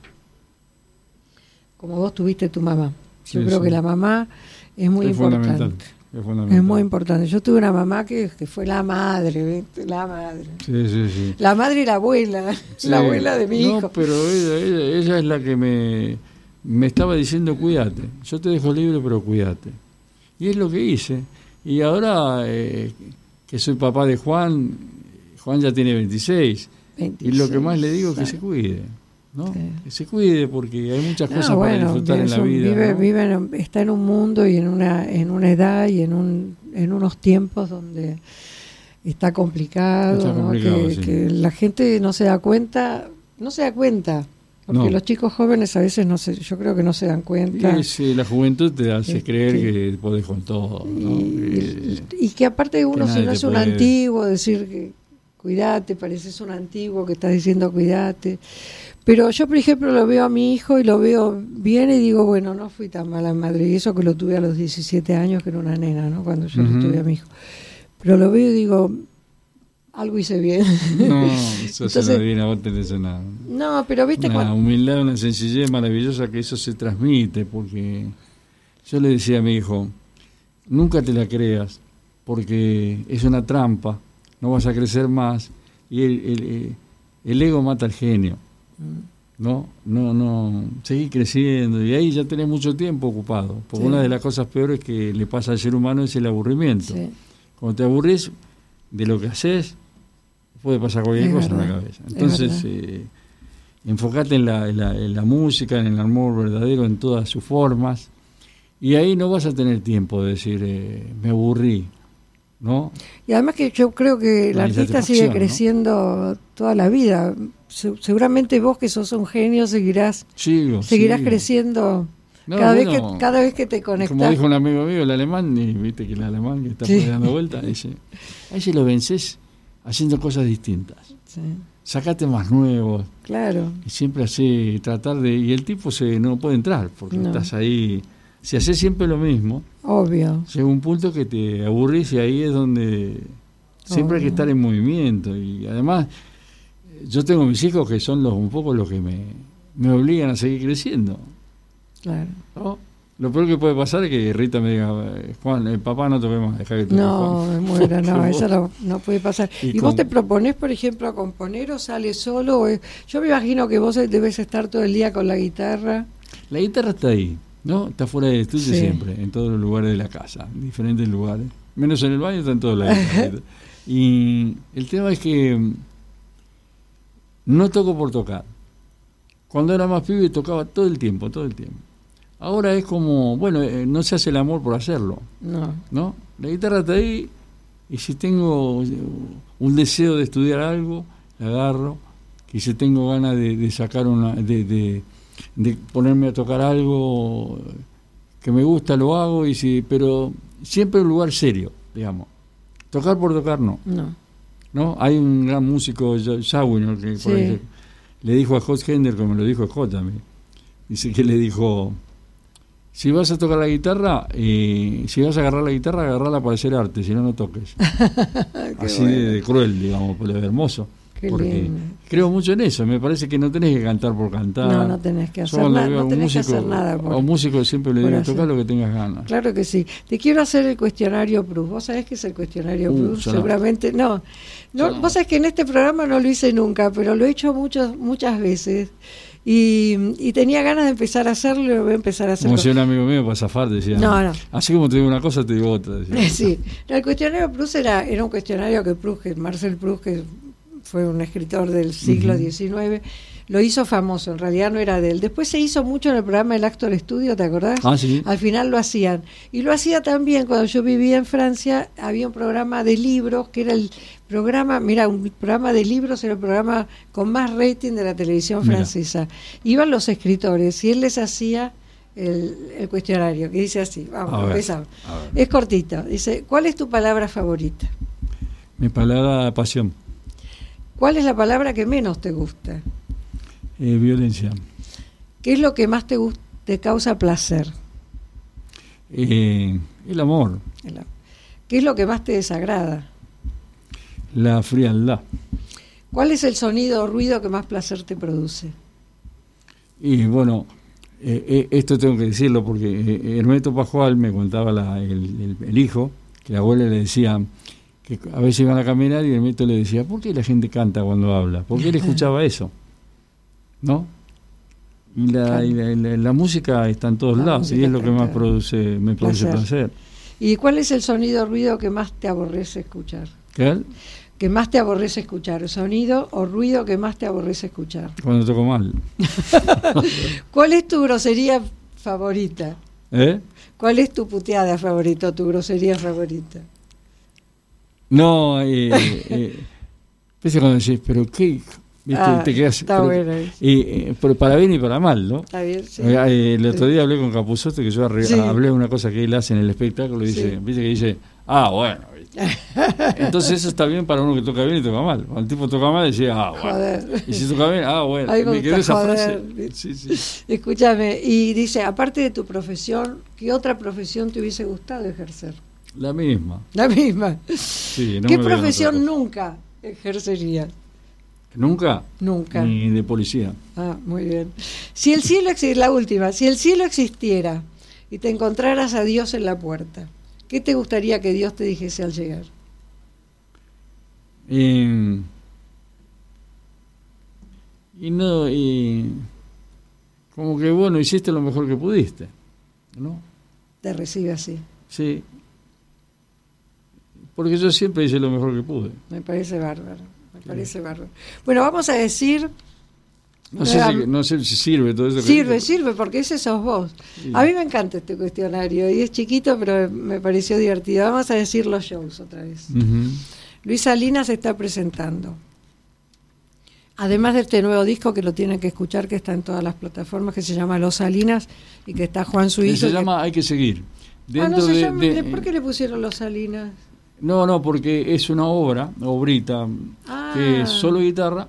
como vos tuviste tu mamá. Yo sí, creo sí. que la mamá es muy es importante. Es, fundamental. Es muy importante. Yo tuve una mamá que, que fue la madre, ¿viste? La madre. Sí, sí, sí. La madre y la abuela, sí. la abuela de mi no, hijo. No, pero ella, ella, ella es la que me, me estaba diciendo, cuídate. Yo te dejo libre, pero cuídate. Y es lo que hice. Y ahora eh, que soy papá de Juan, Juan ya tiene veintiséis. veintiséis y lo que más le digo es que se cuide. ¿no? Sí. Que se cuide porque hay muchas cosas no, bueno, para disfrutar en la vida. Vive, ¿no? vive en, está en un mundo y en una en una edad y en un en unos tiempos donde está complicado, está ¿no? complicado que, sí. que la gente no se da cuenta no se da cuenta. Porque No. los chicos jóvenes a veces no se, yo creo que no se dan cuenta. Y sí, la juventud te hace Este, creer que podés con todo, ¿no? Y, Eh, y que aparte uno, que si nadie no te es un puede- antiguo, decir que cuidate, pareces un antiguo que está diciendo cuidate. Pero yo, por ejemplo, lo veo a mi hijo y lo veo bien y digo, bueno, no fui tan mala madre. Y eso que lo tuve a los diecisiete años, que era una nena, ¿no? Cuando yo Ujú. lo tuve a mi hijo. Pero lo veo y digo, algo hice bien. No, eso Entonces- se bien, a vos tenés una, No, pero viste una cuando... humildad, una sencillez maravillosa que eso se transmite, porque yo le decía a mi hijo, nunca te la creas, porque es una trampa, no vas a crecer más, y el, el, el ego mata al genio. No, no, no, seguí creciendo y ahí ya tenés mucho tiempo ocupado, porque Sí. una de las cosas peores que le pasa al ser humano es el aburrimiento. Sí. Cuando te aburrís de lo que haces, puede pasar cualquier Es cosa en verdad, la cabeza. es Entonces, verdad. eh, enfocate en la, en, la, en la música, en el amor verdadero, en todas sus formas, y ahí no vas a tener tiempo de decir, eh, me aburrí, ¿no? Y además que yo creo que el Una artista sigue insatisfacción, ¿no? creciendo toda la vida. Se- seguramente vos que sos un genio seguirás Sigo, seguirás sigo. creciendo No, cada bueno, vez que cada vez que te Como conectás. dijo un amigo mío, el alemán, y viste que el alemán que está Sí. por ahí dando vueltas, dice, a ese lo vences haciendo cosas distintas. Sí, Sacate más nuevos, claro. y siempre así, tratar de... Y el tipo se no puede entrar, porque No. estás ahí... Si haces siempre lo mismo, Obvio. llega un punto que te aburrís y ahí es donde siempre hay que Obvio. estar en movimiento. Y además, eh, yo tengo mis hijos que son los un poco los que me, me obligan a seguir creciendo, Claro. ¿no? Lo peor que puede pasar es que Rita me diga, eh, Juan, el papá no toque más, deja que toque No, Juan. me muero, no, Porque eso vos- no, no puede pasar. Y ¿Y, vos con- te proponés, por ejemplo, a componer o sales solo? O es- Yo me imagino que vos debes estar todo el día con la guitarra. La guitarra está ahí, ¿no? Está fuera del estudio Sí. siempre, en todos los lugares de la casa, en diferentes lugares. Menos en el baño, está en todos lados. Y el tema es que mm, no toco por tocar. Cuando era más pibe tocaba todo el tiempo, todo el tiempo. Ahora es como, bueno, eh, no se hace el amor por hacerlo, No. ¿no? La guitarra está ahí y si tengo un deseo de estudiar algo, la agarro. Y si tengo ganas de, de sacar una, de, de, de ponerme a tocar algo que me gusta, lo hago, y si, pero siempre en un lugar serio, digamos. Tocar por tocar no, No. ¿no? Hay un gran músico, Jawin, que Sí. por ahí le dijo a Hot Hender, como me lo dijo Hot también, dice que le dijo, si vas a tocar la guitarra, eh, si vas a agarrar la guitarra, agarrala para hacer arte, si no, no toques. Así bueno. de, de cruel, digamos, pero de hermoso. Qué Porque lindo. creo mucho en eso, me parece que no tenés que cantar por cantar. No, no tenés que Yo hacer cuando nada, veo a no un tenés que músico, hacer nada por- a un músico siempre le por digo, hacer. tocar lo que tengas ganas. Claro que sí. Te quiero hacer el cuestionario Proust. ¿Vos sabés qué es el cuestionario Uh, Proust? yo no. Seguramente no. no, Yo no. Vos sabés que en este programa no lo hice nunca, pero lo he hecho muchas muchas veces. Y, y tenía ganas de empezar a hacerlo y lo voy a empezar a hacer. Como con- si un amigo mío para zafar decía, No, no. así como te digo una cosa, te digo otra. Decía. Sí, no, el cuestionario Proust era, era un cuestionario que Proust, que Marcel Proust, que fue un escritor del siglo Ujú. diecinueve, lo hizo famoso, en realidad no era de él. Después se hizo mucho en el programa El Actor Estudio, ¿te acordás? Ah, sí. Al final lo hacían. Y lo hacía también cuando yo vivía en Francia, había un programa de libros, que era el programa, mira, un programa de libros era el programa con más rating de la televisión Mira. francesa. Iban los escritores y él les hacía el, el cuestionario, que dice así, vamos, A ver, empezamos. a ver. Es cortito. Dice, ¿cuál es tu palabra favorita? Mi palabra pasión, ¿Cuál es la palabra que menos te gusta? eh, violencia, ¿Qué es lo que más te, gust- te causa placer? eh, el amor, ¿Qué es lo que más te desagrada? la frialdad. ¿Cuál es el sonido o ruido que más placer te produce? Y bueno, eh, eh, esto tengo que decirlo porque eh, Hermeto Pascual me contaba la- el, el- el hijo, que la abuela le decía que a veces iban a caminar y Hermeto le decía, ¿por qué la gente canta cuando habla? Porque él escuchaba eso, ¿no? Y la, Claro. y la, y la- la música está en todos La lados y música es lo está que en más todo. produce, me produce Placer. placer. ¿Y cuál es el sonido o ruido que más te aborrece escuchar? ¿Qué? Que más te aborrece escuchar, sonido o ruido que más te aborrece escuchar. Cuando toco mal. ¿Cuál es tu grosería favorita? ¿Eh? ¿Cuál es tu puteada favorita o tu grosería favorita? No, eh, eh, viste cuando decís, pero qué, ¿Viste? Ah, te quedas, está pero, bueno. y, eh, pero para bien y para mal, ¿no? Está bien, sí. Eh, el otro día hablé con Capusotto, que yo arre, Sí. hablé de una cosa que él hace en el espectáculo, y dice, Sí. viste que dice, ah, bueno, ¿viste? Entonces eso está bien para uno que toca bien y toca mal. Cuando el tipo toca mal, decía, ah, bueno. Joder. Y si toca bien, ah, bueno. A mí me Me quedó gusta esa joder. frase. Sí, sí. Escúchame, y dice, aparte de tu profesión, ¿qué otra profesión te hubiese gustado ejercer? La misma. La misma. Sí, no ¿Qué me veo en profesión otra cosa. nunca ejercerías? ¿Nunca? Nunca. Ni de policía. Ah, muy bien. Si el cielo exi- la última, si el cielo existiera y te encontraras a Dios en la puerta, ¿qué te gustaría que Dios te dijese al llegar? Y, y no, y como que bueno, hiciste lo mejor que pudiste, ¿no? Te recibe así. Sí. Porque yo siempre hice lo mejor que pude. Me parece bárbaro. Me parece bárbaro. Bueno, vamos a decir. No sé, si, no sé si sirve todo eso. que Sirve, digo. sirve, porque ese sos vos. Sí. A mí me encanta este cuestionario y es chiquito, pero me pareció divertido. Vamos a decir los shows otra vez. Ujú. Luis Salinas se está presentando. Además de este nuevo disco que lo tienen que escuchar, que está en todas las plataformas, que se llama Los Salinas y que está Juan Eh, Suizo. Se que- llama Hay que seguir. Ah, Dentro no se de- llama- de- ¿Por qué le pusieron Los Salinas? No, no, porque es una obra, obrita, Ah. que es solo guitarra,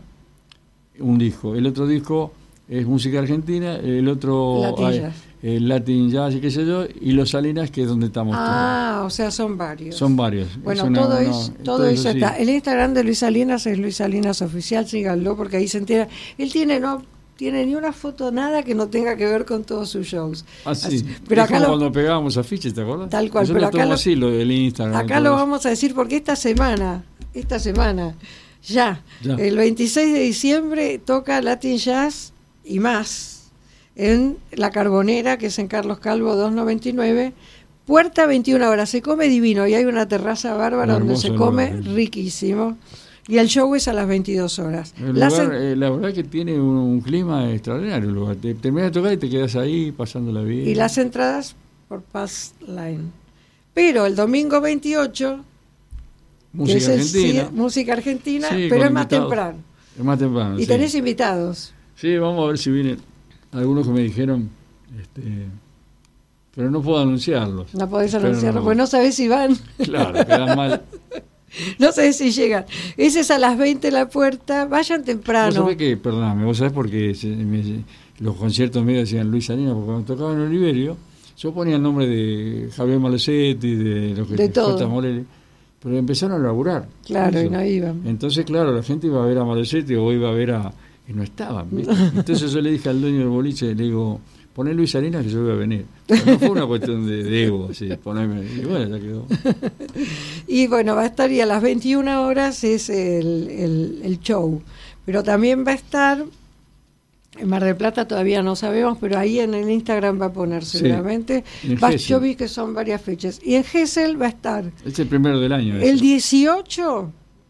un disco. El otro disco es música argentina, el otro Latin hay- jazz. el Latin jazz y qué sé yo, y Los Salinas, que es donde estamos Ah, o sea, son varios. todos. Son varios. Bueno, Es una- todo, una- es, todo eso sí. está. El Instagram de Luis Salinas es Luis Salinas Oficial, síganlo porque ahí se entera. Él tiene no tiene ni una foto, nada que no tenga que ver con todos sus shows. Ah, sí. Así- pero Es acá como lo, cuando pegábamos afiches, ¿te acuerdas? Tal cual, Yo pero lo acá tomo lo- así, lo del Instagram. acá todo lo eso. vamos a decir porque esta semana, esta semana, ya, Ya. el veintiséis de diciembre toca Latin Jazz y más en La Carbonera, que es en Carlos Calvo doscientos noventa y nueve. Puerta veintiuna horas, se come divino y hay una terraza bárbara donde Hermoso se come lugar, sí. riquísimo. Y el show es a las veintidós horas. El Las lugar, en- eh, la verdad que tiene un, un clima extraordinario el lugar. Te terminas de tocar y te quedas ahí pasándola bien. y las entradas por Pass Line. Pero el domingo veintiocho, que música es el argentina. ci- música argentina, Sí, pero con es más invitados. temprano. Es más temprano. Y sí. tenés invitados. Sí, vamos a ver si vienen algunos que me dijeron, este, pero no puedo anunciarlos. No podés Pero anunciarlo, no. porque no sabés si van. Claro, quedan mal. No sabés si llegan. Ese es a las veinte la puerta. Vayan Vos temprano. sabés que, perdóname, vos sabés porque se- me- los conciertos míos decían Luis Salinas, porque cuando tocaba en Oliverio, yo ponía el nombre de Javier Malosetti, de los que De todo. J. Morelli, pero empezaron a laburar. Claro, Eso. y no iban. Entonces, claro, la gente iba a ver a Malosetti o iba a ver a... y no estaban, ¿viste? Entonces yo le dije al dueño del boliche, le digo, poné Luis Salinas que yo voy a venir. Pero no fue una cuestión de, de ego, así, ponerme... Y bueno, ya quedó. Y bueno, va a estar y a las veintiuna horas es el, el, el show. Pero también va a estar, en Mar del Plata todavía no sabemos, pero ahí en el Instagram va a poner Sí, seguramente. en Va- Gesell. yo vi que son varias fechas. Y en Gesell va a estar Es el primero del año. el ese. dieciocho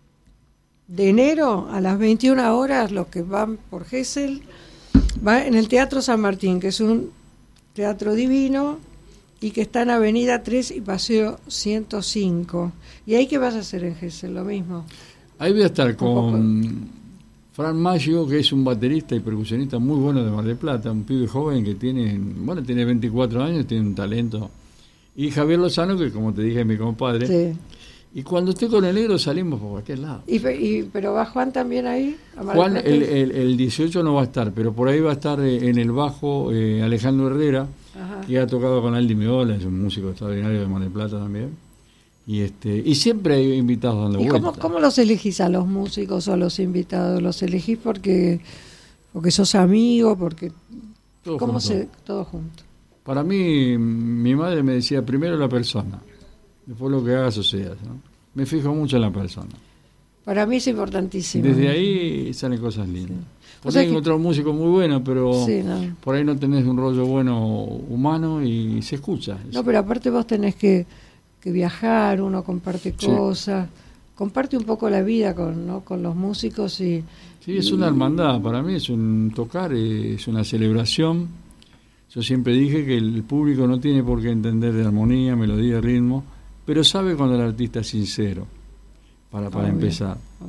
de enero a las veintiuna horas, los que van por Gesell, va en el Teatro San Martín, que es un teatro divino y que está en Avenida tres y Paseo ciento cinco. ¿Y ahí qué vas a hacer en Gesell? Lo mismo. Ahí voy a estar poco. con Fran Maggio, que es un baterista y percusionista muy bueno de Mar del Plata, un pibe joven que tiene, bueno, tiene veinticuatro años, tiene un talento. Y Javier Lozano, que como te dije es mi compadre. Sí. Y cuando estoy con el negro salimos por cualquier lado. ¿Y, pe- y- pero va Juan también ahí? ¿A Mar del Juan, Plata? el, el, el dieciocho no va a estar, pero por ahí va a estar eh, en el bajo eh, Alejandro Herrera, Ajá. que ha tocado con Aldi Meola, es un músico extraordinario de Mar del Plata también. Y este y siempre hay invitados dando ¿Y vueltas. cómo, cómo los elegís a los músicos o a los invitados? ¿Los elegís porque, porque sos amigo? Porque Todo ¿Cómo junto. se...? Todo junto. Para mí, mi madre me decía primero la persona, después lo que hagas o seas, ¿no? Me fijo mucho en la persona. Para mí es importantísimo. Desde ahí salen cosas lindas. O Por sea ahí que- encontrar un músico muy bueno, pero Sí, no. por ahí no tenés un rollo bueno humano y se escucha. No, pero aparte vos tenés que, que viajar, uno comparte Sí. cosas, comparte un poco la vida con, ¿no? con los músicos y... Sí, es una hermandad, para mí es un tocar, es una celebración. Yo siempre dije que el público no tiene por qué entender de armonía, melodía, ritmo, pero sabe cuando el artista es sincero, para, para Obvio. empezar.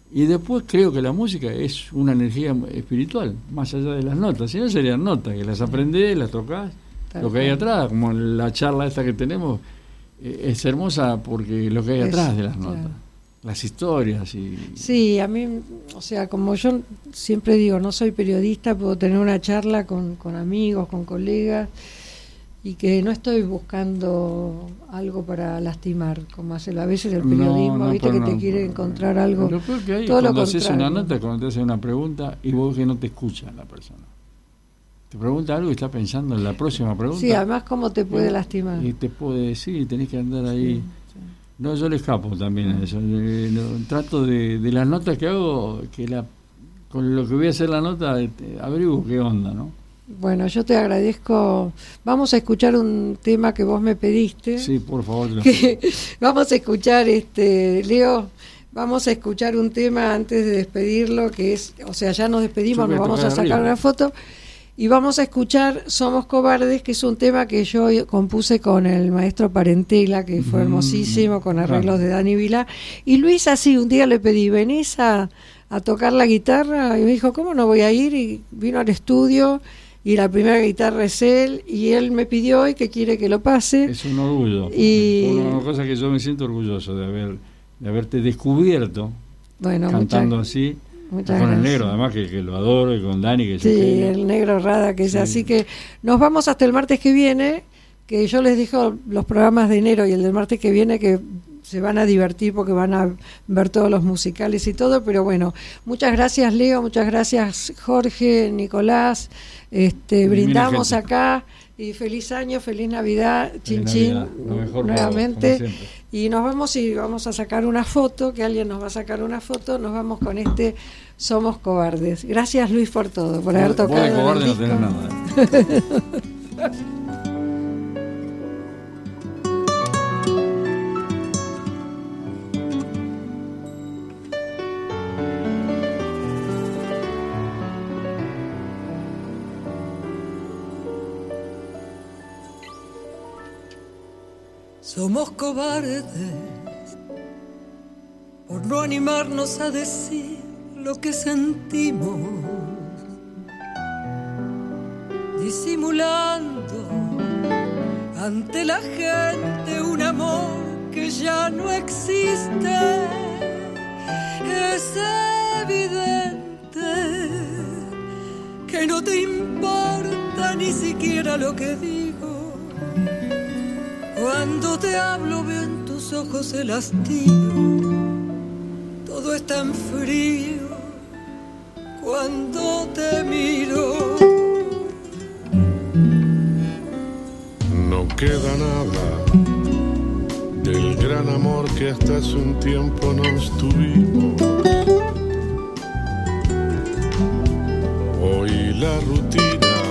Y después creo que la música es una energía espiritual, más allá de las notas. Si no serían notas, que las aprendés, las tocás. Tal lo que hay atrás, como la charla esta que tenemos, eh, es hermosa porque lo que hay es, atrás de las notas. Claro. Las historias y... Sí, a mí, o sea, como yo siempre digo, no soy periodista, puedo tener una charla con, con amigos, con colegas, y que no estoy buscando algo para lastimar, como hace a veces el periodismo, no, no, viste que no, te quiere no, encontrar algo. Lo peor que hay todo es cuando lo haces una nota, cuando te hacen una pregunta y vos que no te escucha la persona. Te pregunta algo y está pensando en la próxima pregunta. Sí, además cómo te puede y, lastimar. Y te puede decir, tenés que andar ahí... Sí. No, yo le escapo también a eso. Eh, no, trato de, de las notas que hago, que la con lo que voy a hacer la nota, eh, averiguo qué onda, ¿no? Bueno, yo te agradezco. Vamos a escuchar un tema que vos me pediste. Sí, por favor. Que, vamos a escuchar, este Leo, vamos a escuchar un tema antes de despedirlo, que es, o sea, ya nos despedimos, nos vamos a sacar arriba. Una foto. Y vamos a escuchar Somos Cobardes, que es un tema que yo compuse con el maestro Parentela, que fue hermosísimo, con arreglos de Dani Vilá. Y Luis, así, un día le pedí, ¿venís a, a tocar la guitarra? Y me dijo, ¿cómo no voy a ir? Y vino al estudio, y la primera guitarra es él, y él me pidió hoy que quiere que lo pase. Es un orgullo. Y... Una cosa que yo me siento orgulloso de, haber, de haberte descubierto, bueno, cantando muchas... así. Muchas con gracias. El negro, además, que, que lo adoro, y con Dani, que sí, que... el negro Rada, que es sí. Así que nos vamos hasta el martes que viene, que yo les digo los programas de enero y el del martes que viene que se van a divertir porque van a ver todos los musicales y todo, pero bueno, muchas gracias Leo, muchas gracias Jorge, Nicolás, este, brindamos acá. Y feliz año, feliz Navidad, chin chin, nuevamente. Todo, y nos vamos y vamos a sacar una foto, que alguien nos va a sacar una foto, nos vamos con este Somos Cobardes. Gracias Luis por todo, por haber tocado. Vos de cobarde no tenés nada. Somos cobardes por no animarnos a decir lo que sentimos, disimulando ante la gente un amor que ya no existe. Es evidente que no te importa ni siquiera lo que digo. Cuando te hablo veo en tus ojos el hastío, todo es tan frío cuando te miro. No queda nada del gran amor que hasta hace un tiempo nos tuvimos. Hoy la rutina,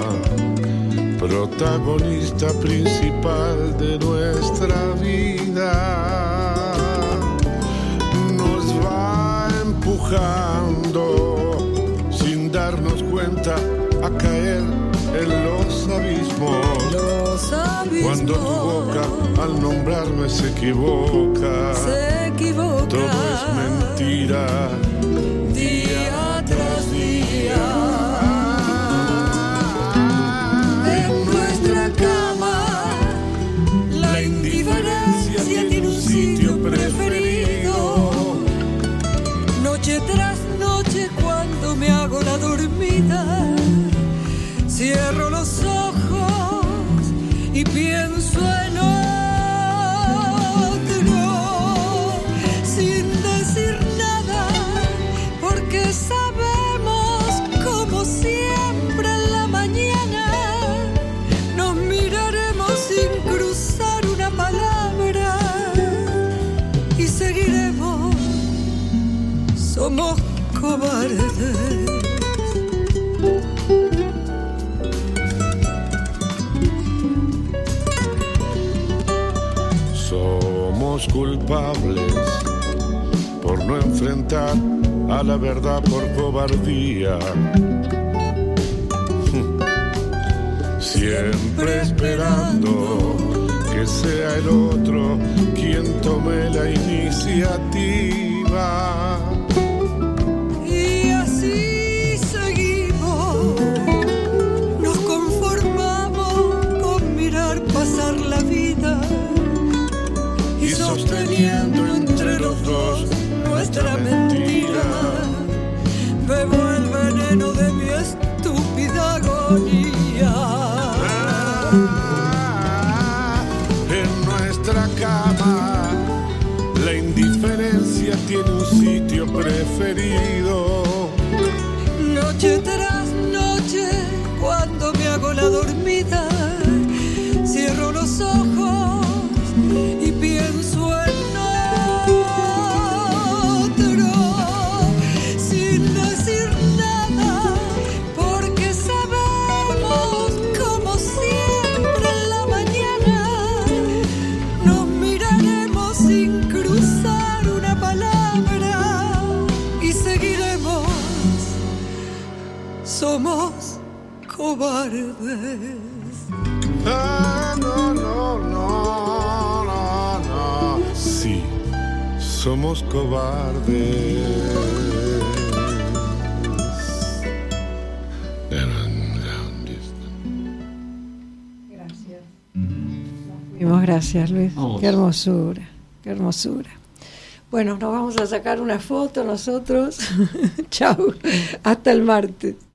protagonista principal de nuestra vida, nos va empujando sin darnos cuenta a caer en los abismos. Los abismos. Cuando tu boca al nombrarme se equivoca, se equivoca. Todo es mentira, día tras día. Noche tras noche cuando me hago la dormida, cierro los ojos y pienso en otro, sin decir nada, porque sabemos como siempre en la mañana nos miraremos sin cruzar una palabra y seguiremos. Somos cobardes. Somos culpables por no enfrentar a la verdad por cobardía. Siempre esperando que sea el otro quien tome la iniciativa. agonía. Ah, en nuestra cama la indiferencia tiene un sitio preferido. Noche tras noche, cuando me hago la dormida, cierro los ojos y pienso en otro, sin decir nada, porque sabemos, como siempre en la mañana, nos miraremos sin cruzar una palabra y seguiremos. Somos cobardes. Ah, no, no, no, no, no. Sí, somos cobardes. Gracias. Fuimos, gracias, Luis. Vamos. Qué hermosura, qué hermosura. Bueno, nos vamos a sacar una foto nosotros. Chau, hasta el martes.